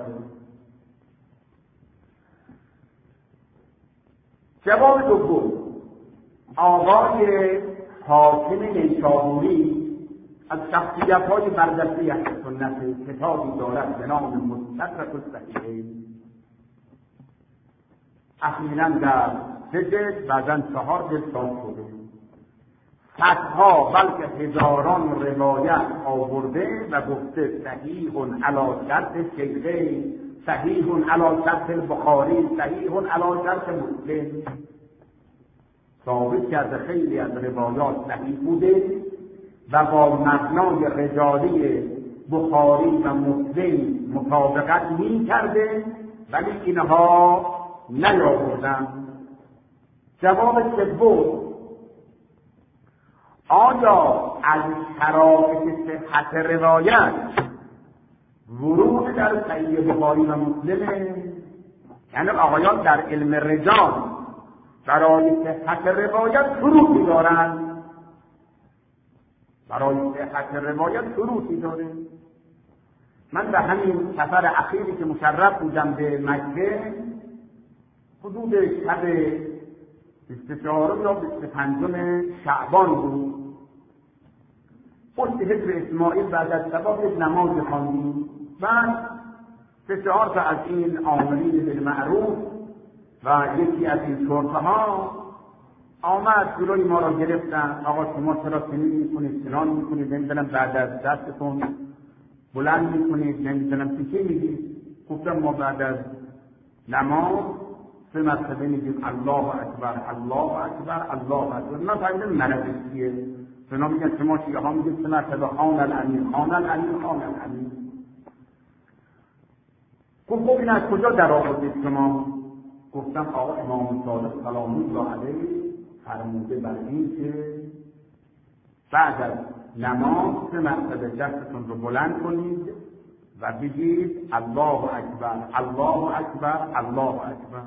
جواب دوم، آقای حاکم نیشابوری از شخصیت‌های برجسته اهل سنت کتابی دارد به نام مستدرک الصحیحین، اخیراً در سه جلد بعداً چهار جلد چاپ شده، صدها بلکه هزاران روایت آورده و گفته صحیح علی شرط شیخین، صحیح علی شرط البخاری، صحیح علی شرط مسلم. ثابت کرده خیلی از روایات صحیح بوده و با مبنای رجالی بخاری و مسلم مطابقت می کرده، ولی اینها نیاوردن. جواب سوم، آیا از شرایط صحت روایت ورود در صحیح بخاری و مسلمه؟ یعنی آقایان در علم رجال برای صحت روایت شروطی دارند، برای صحت روایت شروطی داره. من به همین سفر اخیری که مشرف بودم به مکه، حدود شب بیست و چهارم یا بیست و پنجم شعبان بود، پشت حجر اسماعیل بعد از صبح یک نماز خواندیم. بعد سه چهار تا از این عاملین بالمعروف و یکی از این شرطه ها آمد جلوی ما را گرفتن. آقا شما چرا چنین میکنید، چنان میکنید، نمیدونم بعد از دستتون بلند میکنید، نمیدونم چی چی میگید. گفتم ما بعد از نماز سه مرتبه میگیم الله اکبر الله اکبر الله اکبر. من فهمیدم مرض چیه. اونا میگن شما شیعه ها میگید سه مرتبه خان الامیر خان الامیر خان الامیر. گفت خب این از کجا در آوردید شما؟ گفتم آقا امام صادق سلام الله علیه فرموده بر این که بعد از نماز سه مرتبه دستتون رو بلند کنید و بگید الله اکبر الله اکبر الله اکبر.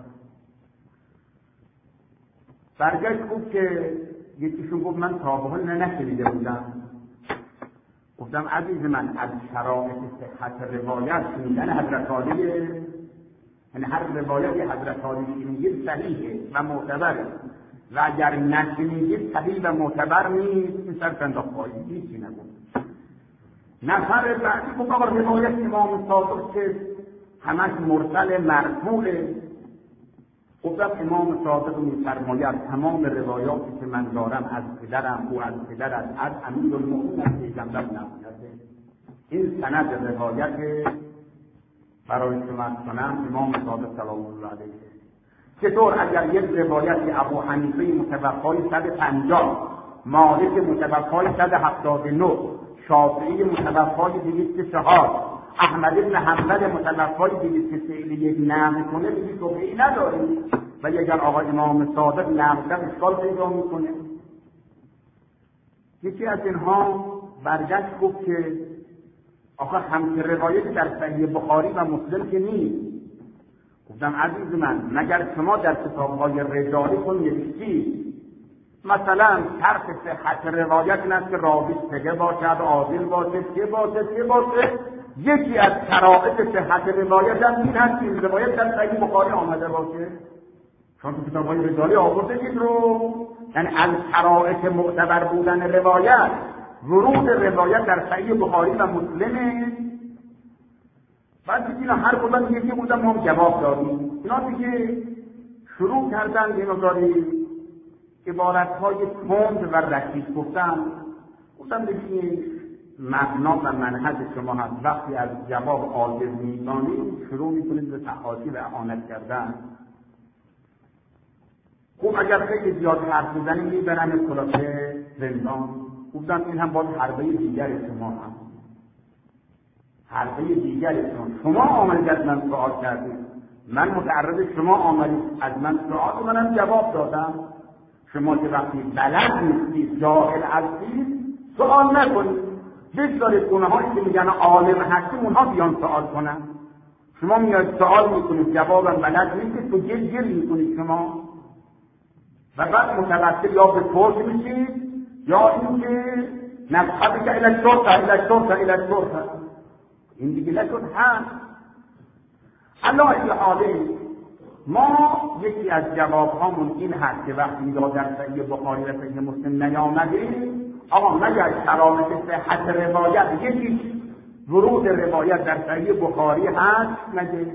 برگشت گفت که یکیشون گفت من تا به حال نشنیده بودم. گفتم عزیز من از شرایط صحت روایت شنیدن حضرت عالیه، یعنی هر روایتی حضرت عالی شنیدید صحیحه و معتبره و اگر نشنیدید صحیح و معتبر نیست. این سر سنداخت هیچی نگفت. نفر بعدی گفت آقا روایت امام صادق که همش مرسل مرفوعه. گفتم امام صادق می‌فرماید تمام روایاتی که من دارم از پدرم و از پدرم از امیرالمؤمنین از پیغمبر نقل کرده. این سند روایت برای شما کنم امام صادق سلام الله علیه. چطور اگر یک روایتی ابو حنیفه متوفای صد و پنجاه، مالک متوفای صد و هفتاد و نه، شافعی متوفای دویست و چهار، احمد بن حنبل متوفای دویست و سی یک نقل کنه، دیگه توقیعی نداریم. ولی اگر آقا امام صادق نقل کرد اشکال پیدا میکنه. یکی از اینها برگشت گفت که آخه همچه روایت در صحیح بخاری و مسلم که نیست. گفتم عزیز من مگر شما در کتاب‌های رجالیتون نوشتید مثلا شرط صحت روایت این است که راوی ثقه باشد، عادل باشد، چه باشد چه باشد. یکی از شرایط صحت روایت هم این هست که این روایت در صحیح بخاری آمده باشه. چون تو کتاب‌های رجالی آورده این رو، یعنی از شرایط معتبر بودن روایت ورود روایت در صحیح بخاری و مسلمه. بعد اینا هر کدوم یکی بودن ما هم جواب دادیم. اینا دیگه شروع کردن به مقداری عبارت‌های تند و رکیک گفتن. گفتن ببینید مبنا و منهج شما هست، وقتی از جواب عاجز می‌مانید شروع می‌کنید به تحاشی و اهانت کردن. خب اگر خیلی زیاد حرف می‌زنید می‌برن کلاکه زندان. گفتم این هم باز حربه دیگر شما هم حربه دیگر شما شما آمدید از من سوال کردید، من متعرض شما آمدید از من سوال، منم جواب دادم. شما که وقتی بلد نیستید، جاهل هستید، سوال نکنید، بگذارید اونهایی که میگن عالم هستیم اونها بیان سوال کنن. شما میاد سوال میکنید، جوابم بلد نیستید، تو گل گل میکنید شما و بعد متوسل یا به پرس میشید یا اینکه نفحبی که الى شرطه الى شرطه الى شرطه. این دیگه نشد هست. علا حاله ما یکی از جواب هامون این هست که وقتی یا در صحیح بخاری و صحیح مسلم نیامده، آقا مگر شرایط صحت روایت یکی ورود روایت در صحیح بخاری هست مگه؟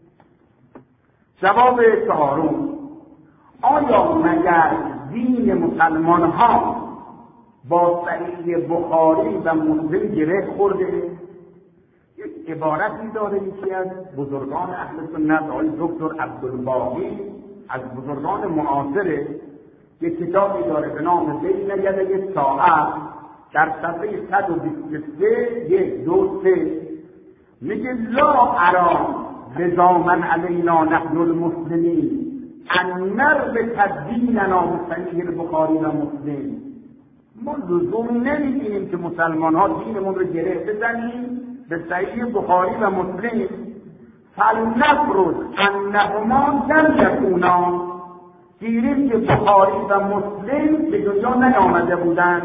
جواب چهارم، آیا مگر دین مسلمان ها با صحیح بخاری و مسلم گره خورده؟ یک عبارتی داره یکی از بزرگان اهل سنت آقای دکتر عبدالباقی از بزرگان معاصره، یک کتابی داره به نام بین یدی ساعت، در صفحه صد و بیست و سه یک دو سه میگه لا ارا لزاما علینا نحن المسلمین ان نربط دیننا بصحیح البخاری و مسلم. ما لزومی نمیدیم که مسلمان ها دینمون رو گره بزنیم به صحیح بخاری و مسلم. فلنفرض انهما لم یکونا، گیریم که بخاری و مسلم به دنیا نیامده بودند.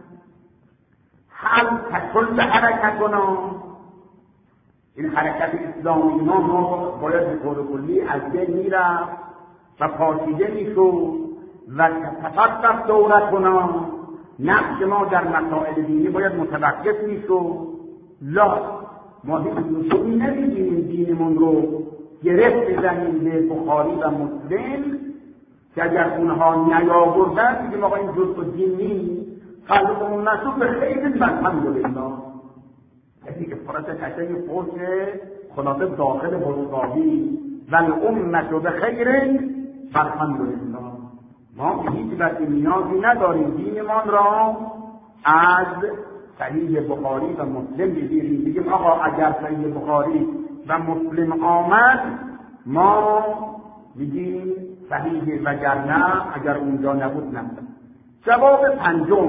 هل تکل حرکتنا، این حرکت اسلامی ما ما باید به طور کلی از بین میرفت و پاشیده میشد و تفقف دولتنا، نقش ما در مسائل دینی باید متوقف میشد. لا، ما هیچ لزومی نمیدیم دینمون رو گرفت بزنیم به بخاری و مسلم که اگر اونها نیاوردن دیگه ما این جزء دین نیست. خلقمون نشد به خیلی الحمدلله. یعنی که فرصت قشنگ پوش خلاصه داخل بزرگاهی و الامت به خیر الحمدلله. ما به هیچ وقت نیازی نداریم دینمان را از صحیح بخاری و مسلم بگیریم بگیم آقا اگر صحیح بخاری و مسلم آمد ما بگیم صحیح وگرنه اگر اونجا نبود نبود. جواب پنجم،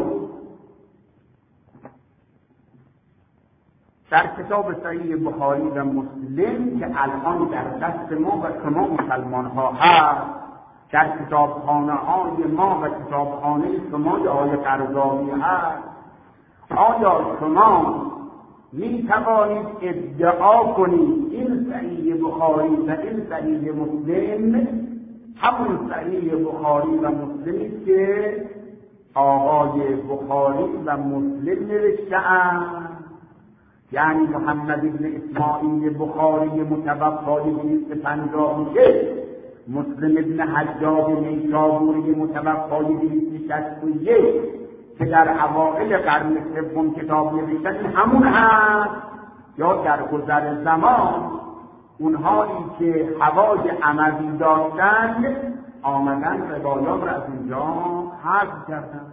در کتاب صحیح بخاری و مسلم که الان در دست ما و شما مسلمان ها هست، در کتابخانه های ما و کتابخانه شما که آیه قرضاوی هست، آیا شما می توانید ادعا کنید این صحیح بخاری و این صحیح مسلم همون صحیح بخاری و مسلمی که آقای بخاری و مسلم نوشته‌اند، یعنی محمد بن اسماعیل بخاری متوفای دویست و پنجاه و شش، مسلم ابن حجاج نیشابوری متوفای دویست و شصت و یک که در اوائل قرن سوم کتاب نوشتن همون هست، یا در گذر زمان اونهایی که هوای عملی داشتند آمدن روایات را از اینجا حذف کردن.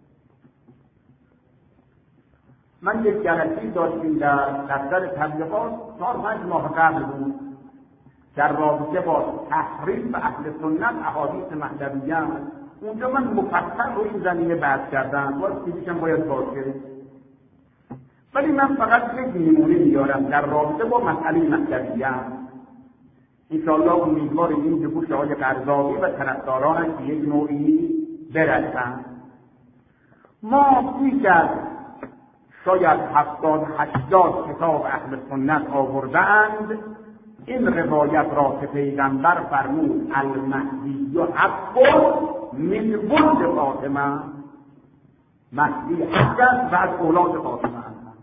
من یک جلسه‌ای داشتیم در دفتر تبلیغات چهار پنج ماه قبل بود در رابطه با تحریف اهل سنت احادیث مهدویه. اونجا من مفصل رو این زمینه بحث کردم، باید چیزیشم باید باشه، ولی من فقط یک نمونه میارم در رابطه با مسئله مهدویه. انشاءالله امیدواریم این به گوش آقای قرضاوی و طرفدارانش یک نوعی برسند. ما بیش از شاید هفتاد هشتاد کتاب اهل سنت آوردند این روایت را که پیغمبر فرمود المهدی حق من ولد فاطمه، مهدی حق است و از اولاد فاطمه است.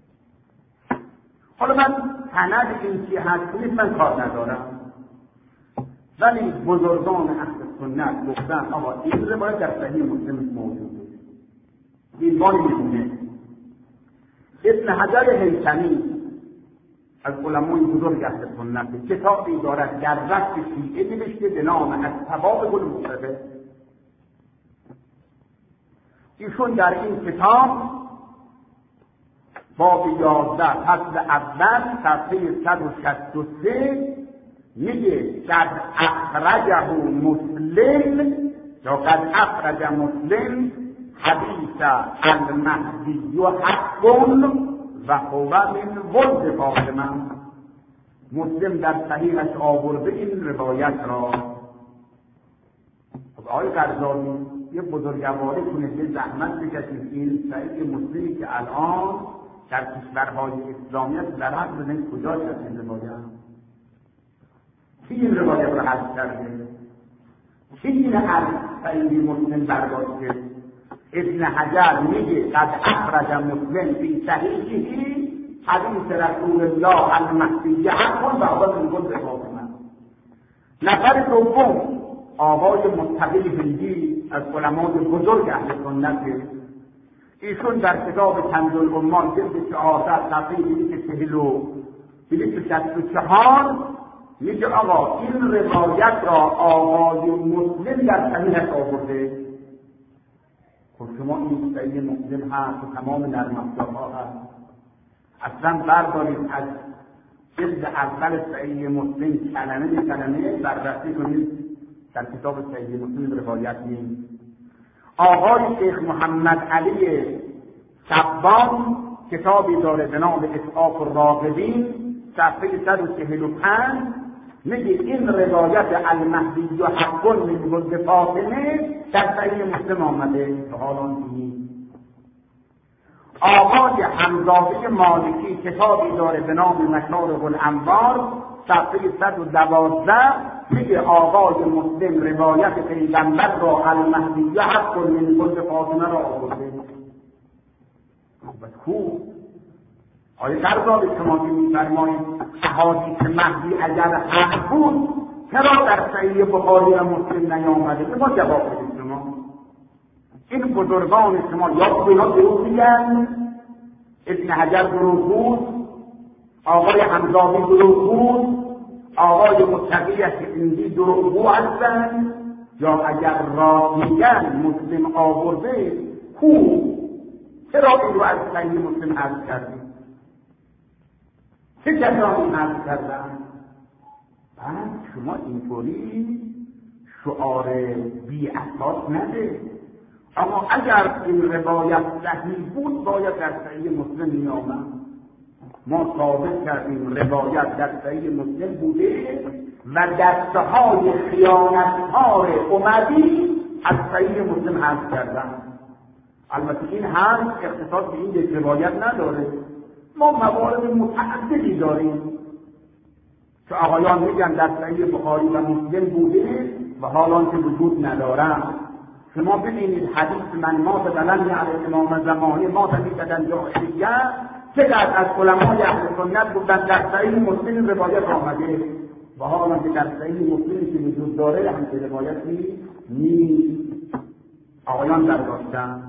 حالا من سند این چی هست نیست، من کار ندارم، ولی بزرگان اهل سنت گفتن آقا این روایت در صحیح مسلم موجوده، این مال میمونه. ابن حجر هیثمی از علمای بزرگ اهل سنت کتابی دارد در رد شیعه نوشته به نام الثوابت الموثقه. ایشون در این کتاب باب یازده فصل اول صفحه صد و شصت و سه میگه قد اخرجه مسلم یا قد اخرج مسلم حدیث المهدی حق و هو من ولد فاطمه. مسلم در صحیحش آورده این روایت را. آقای قرضاوی یه بزرگواری تونسته زحمت بکشید این صحیح مسلمی که الان در کشورهای اسلامی است در حد بزنید کجا شد این روایت؟ کی این روایت را حذف کرده؟ کی این از صحیح مسلم برداشته؟ ابن حجر میگه قد اخرج مسلم فی صحیحه حدیث رسول الله المهدی حق و هو من ولد فاطمه. نفر دوم آقای متقی هندی از علمای بزرگ اهل سنت، ایشون در کتاب کنز الامال جلد چهارده صفحه دویست و چهل و دویست و شصت و چهار میگه آقا این روایت را آقای مسلم در صحیحش آورده. خب شما این صحیح مسلم هست و تمام نرم افزارها هست، اصلا بردارید از جلد اول صحیح مسلم کلمه به کلمه بررسی کنید، در کتاب صحیح مسلم روایت نیست. آقای شیخ محمد علی صبان کتابی داره به نام اسعاف الراغبین صفحه صد و چهل و پنج میگه این روایت المهدی حق من ولد فاطمه در صحیح مسلم آمده. حالا نیست. آقای حمزاوی مالکی کتابی داره به نام مشارق الانوار صفحه صد و دوازده میگه آقای مسلم روایت پیغمبر را المهدی حق من ولد فاطمه را آورده. بس خوب آیا قرضاوی شما که میفرمایید احادیث مهدی اگر حق بود چرا در صحیح بخاری و مسلم نیامده؟ به ما جواب بدید. شما این بزرگان شما یا اینا دروغ میگن، ابن حجر دروغ بود، آقای حمزاوی دروغ بود، آقای متقی هندی دروغگو هستند، یا اگر راست میگن مسلم آورده خوب چرا این رو از صحیح مسلم حذف کردید؟ چه کسانی حذف کردن؟ بعد شما اینطوری شعار بی اساس نده. اما اگر این روایت صحیح بود باید در صحیح مسلم می آمد. ما ثابت کردیم روایت در صحیح مسلم بوده و دسته‌های خیانتکار اموی از صحیح مسلم حذف کردن. البته این هم اختصاص به این یک روایت نداره، ما موارد متعددی داریم که آقایان میگن در صحیح بخاری و مسلم بوده و حالان که وجود ندارن. شما ببینید حدیث من مات ولم یعرف امام زمانی مات میکدن جاهلیه چقدر از علمای اهل سنت بودن در صحیح مسلم روایت آمده و حالان که در صحیح مسلمی که وجود داره هم که روایتی نیست. آقایان برداشتن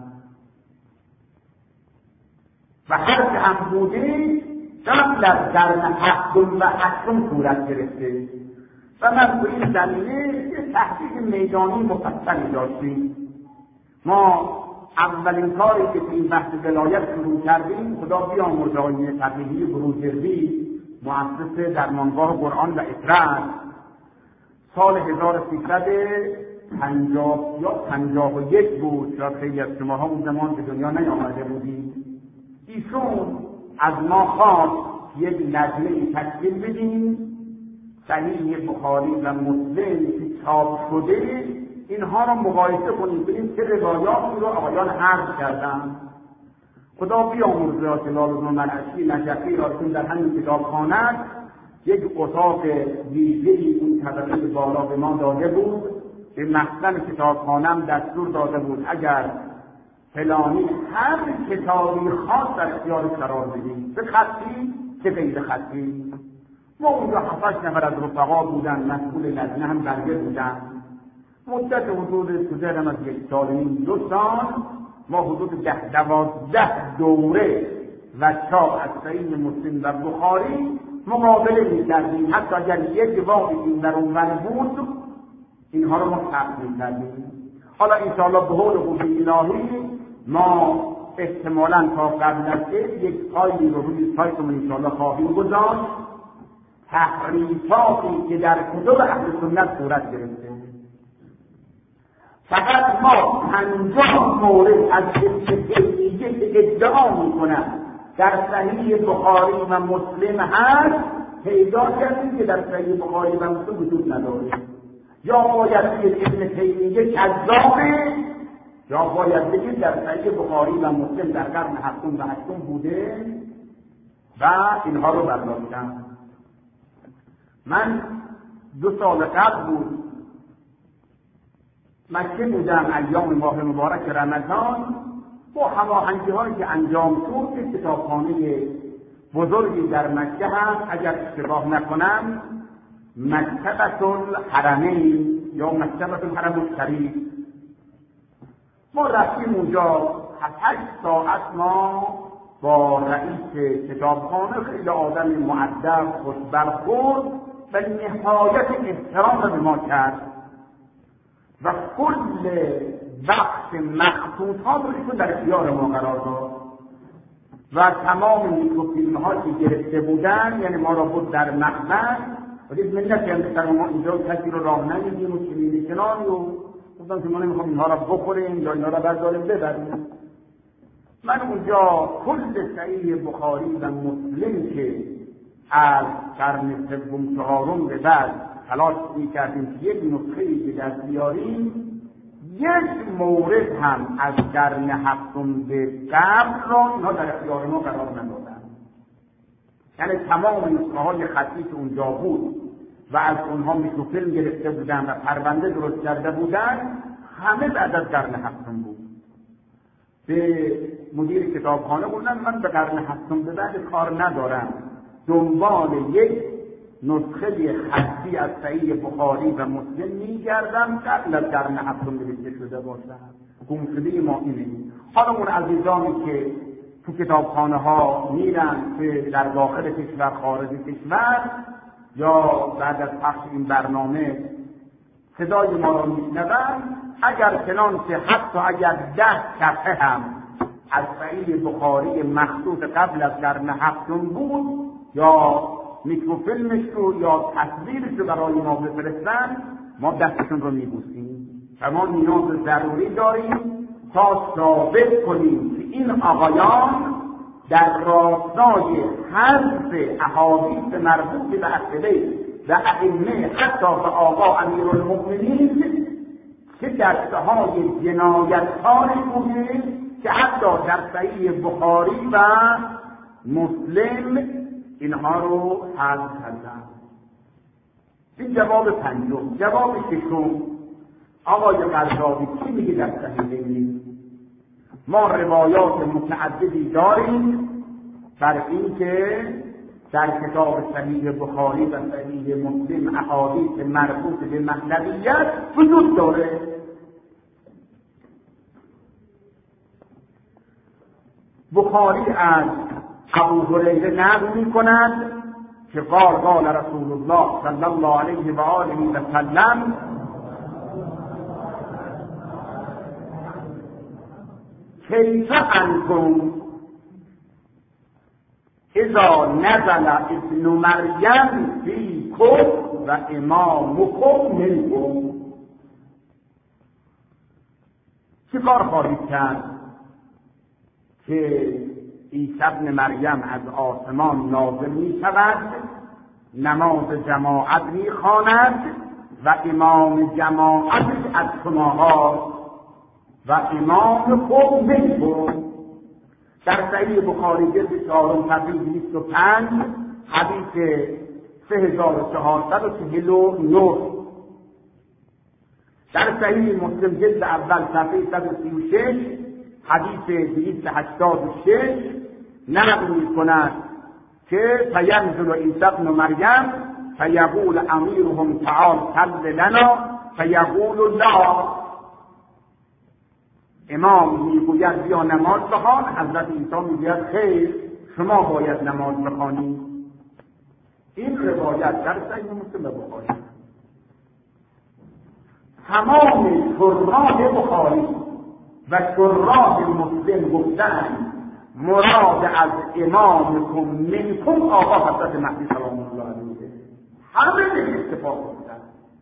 و هر که هم بوده قبل از قرن هفتم و هشتم صورت گرفته و من تو این زمینه یه تحقیق میدانی مفصلی داشتیم. ما اولین کاری که تو این بحث ولایت شروع کردیم، خدا بیامرزه آقای تقیی بروجردی مؤسس درمانگاه قرآن و اطرح، سال هزار و سیصد و پنجاه یا پنجاه و یک بود. شاید خیلی از شماها اون زمان به دنیا نیامده بودید. ایشون از ما خواست یک لجنه تشکیل بدیم صحیح بخاری و مسلم که چاپ شده اینها رو مقایسه کنیم ببینیم چه روایاتی رو آقایان حذف کردن. خدا بیامرزه آتلال بن منعشی نجفی را که در همین کتابخانه یک اتاق ویژه‌ای اون طبقه بالا به ما داده بود. به مخزن کتابخانه‌ام دستور داده بود اگر فلانی هر کتابی خاص در اختیار قرار بدید، چه خطی چه غیر خطی. ما اونجا هفتش نفر از رفقا بودن، مسئول لجنه هم برگه بودن. مدت حدود سوزرم از یک سال نیم دو سال ما حدود ده دوازده دوره و چا از صحیح مسلم و بخاری مقابله می‌کردیم. حتی اگر یک واقعی این در اون ور بود اینها رو ما حق می‌کردیم. حالا انشاءالله به حول قوه الهی ما احتمالاً تا قبل از عید یک فایلی رو روی سایتمون انشاءالله خواهیم گذاشت، تحریفاتی که در کتب اهل سنت صورت گرفته. فقط ما پنجاه مورد از دیگه که ادعا میکنن در صحیح بخاری و مسلم هست پیدا کردیم که در صحیح بخاری و مسلم وجود نداره. یا باید بگید ابن تیمیه کذابه، یا باید بگید در صحیح بخاری و مسلم در قرن هفتم و هشتم بوده و اینها رو برداشتن. من دو سال قبل بود مکه بودم، ایام ماه مبارک رمضان، با هماهنگی‌هایی که انجام شد کتابخانه بزرگی در مکه هست، اگر اشتباه نکنم مکتبة الحرمین یا مکتبة الحرم الشریف. ما رفتیم اونجا هشت ساعت ما با رئیس کتابخانه، خیلی آدم مؤدب خوش برخورد و نهایت احترام را به ما کرد و کل وقت مخطوطات رو ایشون در اختیار ما قرار داد و تمام میکروفیلم ها که گرفته بودن، یعنی ما را بود در مخزن و دید منت که ما اینجا کسی رو راه نمیدیم و چنینی چنانی و گفتم که ما نمیخوام اینها را بخوریم یا اینها را برداریم ببریم. من اونجا کل صحیح بخاری و مسلم که از قرن سوم چهارم به بعد تلاش می‌کردیم که یک نسخه‌ای به دست بیاریم، یک مورد هم از قرن هفتم به قبل را اینها در اختیار ما قرار ندادن. یعنی تمام نسخه‌های خطی که اونجا بود و از اونها میکروفیلم گرفته بودن و پرونده درست کرده بودن همه بعد از قرن هفتم بود. به مدیر کتابخانه بودن من به قرن هفتم به بعد کار ندارم، دنبال یک نسخه خطی از صحیح بخاری و مسلم میگردم قبل از قرن هفتم نوشته شده باشد. گمشده ما اینه. حالا اون عزیزانی که تو کتابخانه ها میرن که در داخل کشور خارج کشور یا بعد از پخش این برنامه صدای ما را میشنوند، اگر چنانچه حتی اگر ده صفحه هم از صحیح بخاری مخطوط قبل از قرن هفتم بود یا میکروفیلمش رو یا تصویرش رو برای ما بفرستن، ما دستشون رو میبوسیم و ما نیاز ضروری داریم تا ثابت کنیم که این آقایان در راستای حذف احادیث مربوط به اهل و ائمه حتی به آقا امیرالمؤمنین که دسته‌های جنایتکاری بوده که حتی در صحیح بخاری و مسلم اینها رو حذف کردن. این جواب پنجم. جواب ششم، آقای قرضاوی چی میگه در صحیح نیست؟ ما روایات متعددی داریم بر این که در کتاب صحیح بخاری و صحیح مسلم احادیث مربوط به مهدویت وجود داره. بخاری از ابو هریره نقل می‌کند که قال قال رسول الله صلی الله علیه و آله و سلم کیف انکم اذا نزل ابن مریم فیکم و امامکم منکم. چه کار خواهید کرد که عیسی ابن مریم از آسمان نازل می شود، نماز جماعت می خواند و امام جماعت از شماها و امام خوب منکم. در صحیح بخاری جلد چهارم صفحه دویست و پنج حدیث سه هزار و چهارصد و چهل و نه. در صحیح مسلم جلد اول صفحه صد و سی و شش حدیث دویست و هشتاد و شش نقل می‌کند که فینزل عیسی ابن مریم فیقول امیرهم تعال صل لنا فیقول لا. امام میگوید بیا نماز بخوان، حضرت عیسی میگوید خیر شما باید نماز بخوانید. این روایت در صحیح مسلم بخاری. تمام شراح بخاری و شراح مسلم گفتند مراد از امامکم منکم آقا حضرت مهدی سلام الله علیه. همه به اتفاق گفتند.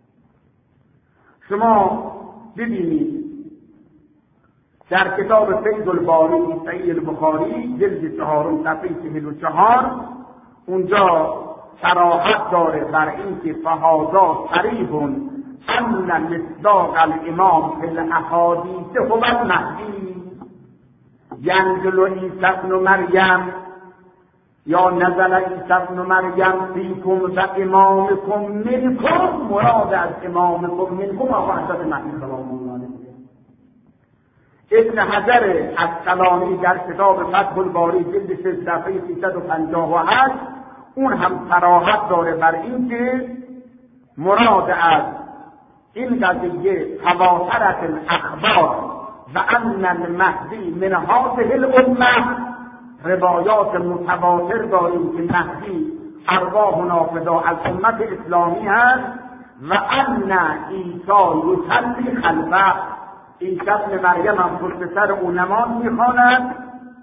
شما ببینید در کتاب فیض الباری صحیح البخاری جلد چهارم صفحه چهل و چهار اونجا صراحت داره بر اینکه فهذا صریح ان مصداق الامام فی الاحادیث هو المهدی ینزل عیسی ابن مریم یا نزل عیسی ابن مریم فیکم و امامکم منکم. مراد از امامکم منکم آقا حضرت مهدی سلام الله علیه. ابن حجر اسقلانی در کتاب فتح الباری جلد سه صفحه سیصد و پنجاه و هشت اون هم صراحت داره بر این که مراد از این قضیه تواترت الاخبار و ان المهدی من هذه الامه. روایات متواتر داریم که مهدی ارواح نافذه از امت اسلامی هست و ان عیسی یصلی خلفه. عیسی ابن مریم هم پشت سر او نماز میخواند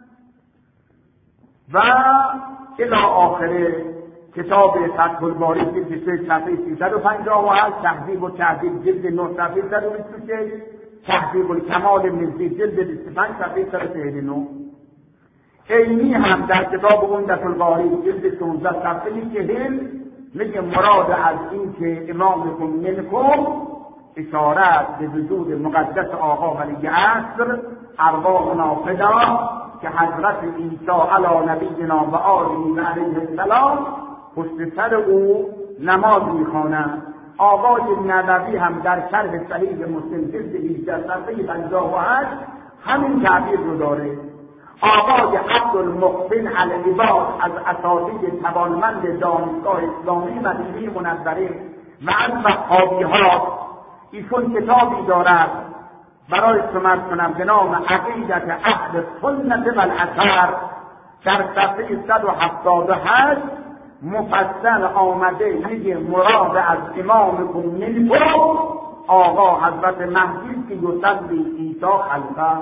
و الی آخر کتاب فتح الباری جلد سه صفحه سیصد و پنجاه و هشت، تهذیب و تهذیب جلد نه صفحه صد و بیست و شش، تهذیب الکمال ابن زید جلد بیست و پنج صفحه صد و چهل و نه. عینی هم در کتاب عمدة القاری جلد شانزده صفحه چهل میگه مراد از این که امامکم منکم اشارت به وجود مقدس آقا ولی عصر ارواح نافذه که حضرت عیسی علی نبینا و آله و علیه السلام پشت سر او نماز میخوانند. آقای نووی هم در شرح صحیح مسلم جلد هجده صفحه پنجاه و هشت همین تعبیر رو داره. آقای عبدالمحسن العباد از اساتید توانمند دانشگاه اسلامی مدینه منوره و از وهابی‌ها ایشون کتابی دارد برای شما کنم به نام عقیدت اهل سنت و الاثر. در صفحه صد و هفتاد و هشت مفصل آمده میگه مراد از امامکم منکم آقا حضرت مهدی که یصلی عیسی خلفه.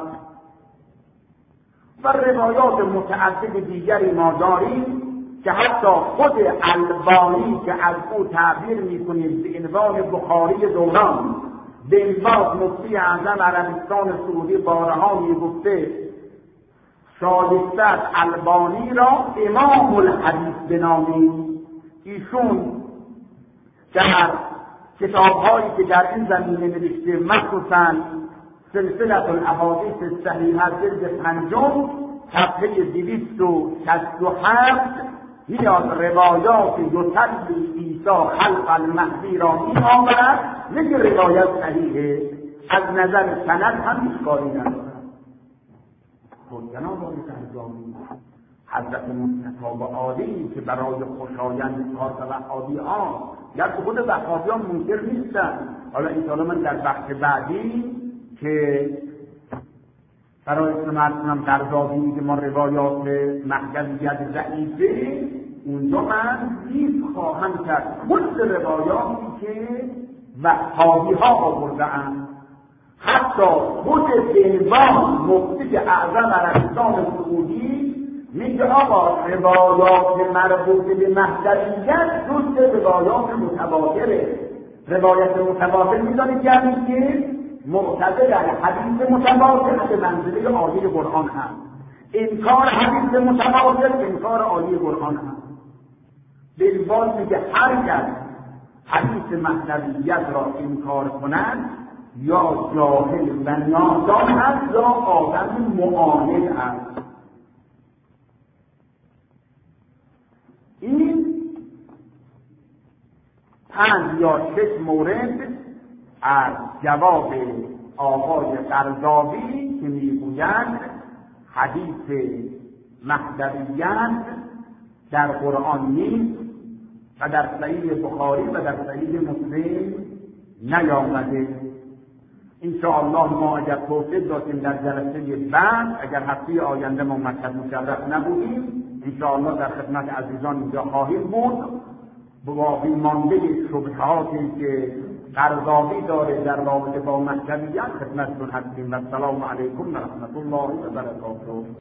و روایات متعدد دیگری ما داریم که حتی خود البانی که از او تعبیر میکنیم به عنوان بخاری دوران به عنوان مفتی اعظم عربستان سعودی بارها میگفته شایسته است البانی را امام الحدیث بنامیم. ایشون در کتابهایی که در این زمینه نوشته مخصوصاً سلسله الاحادیث صحیحه جلد پنجم صفحه دویست و شصت و هفت میاد روایات یصلی عیسی خلف المهدی را می آورد. میگه روایت صحیحه، از نظر سند هم اشکالی ندارد. خود جناب آقای فرزانی حضرت مصطفی عالی که برای خوشایند کار وهابی‌ها در خود وهابی‌ها منکر نیستن. حالا انشاءالله من در بحث بعدی که برای شما در دادی که ما روایات محجویت ضعیفه اونجا من زیب خواهم کرد کل روایاتی که وهابی‌ها آورده‌اند. حتی خود بنبان مفتی اعظم عربستان سعودی میگه آقا روایات مربوط به محجویت جز روایات متواتره. روایت متواتر میدانید یعنی که معتقد حدیث متواتر به منزله عالی قرآن هست. انکار حدیث متواتر انکار عالی قرآن هست. بنبان میگه هر کس حدیث مهدویت را انکار کنند یا جاهل و نادان است یا آدم معاند است. این پنج یا شش مورد از جواب آقای قرضاوی که میگویند حدیث مهدویت در قرآن نیست و در صحیح بخاری و در صحیح مسلم نیامده. انشاءالله ما اگر توفیق داشتیم در جلسه بعد، اگر هفته آینده ما مشهد مشرف نبودیم، انشاءالله در خدمت عزیزان اینجا خواهیم بود با بیمانده شبهاتی که قرضاوی داره در رابطه با مهدویت خدمتتون هستیم. و السلام علیکم و رحمت الله و برکاته.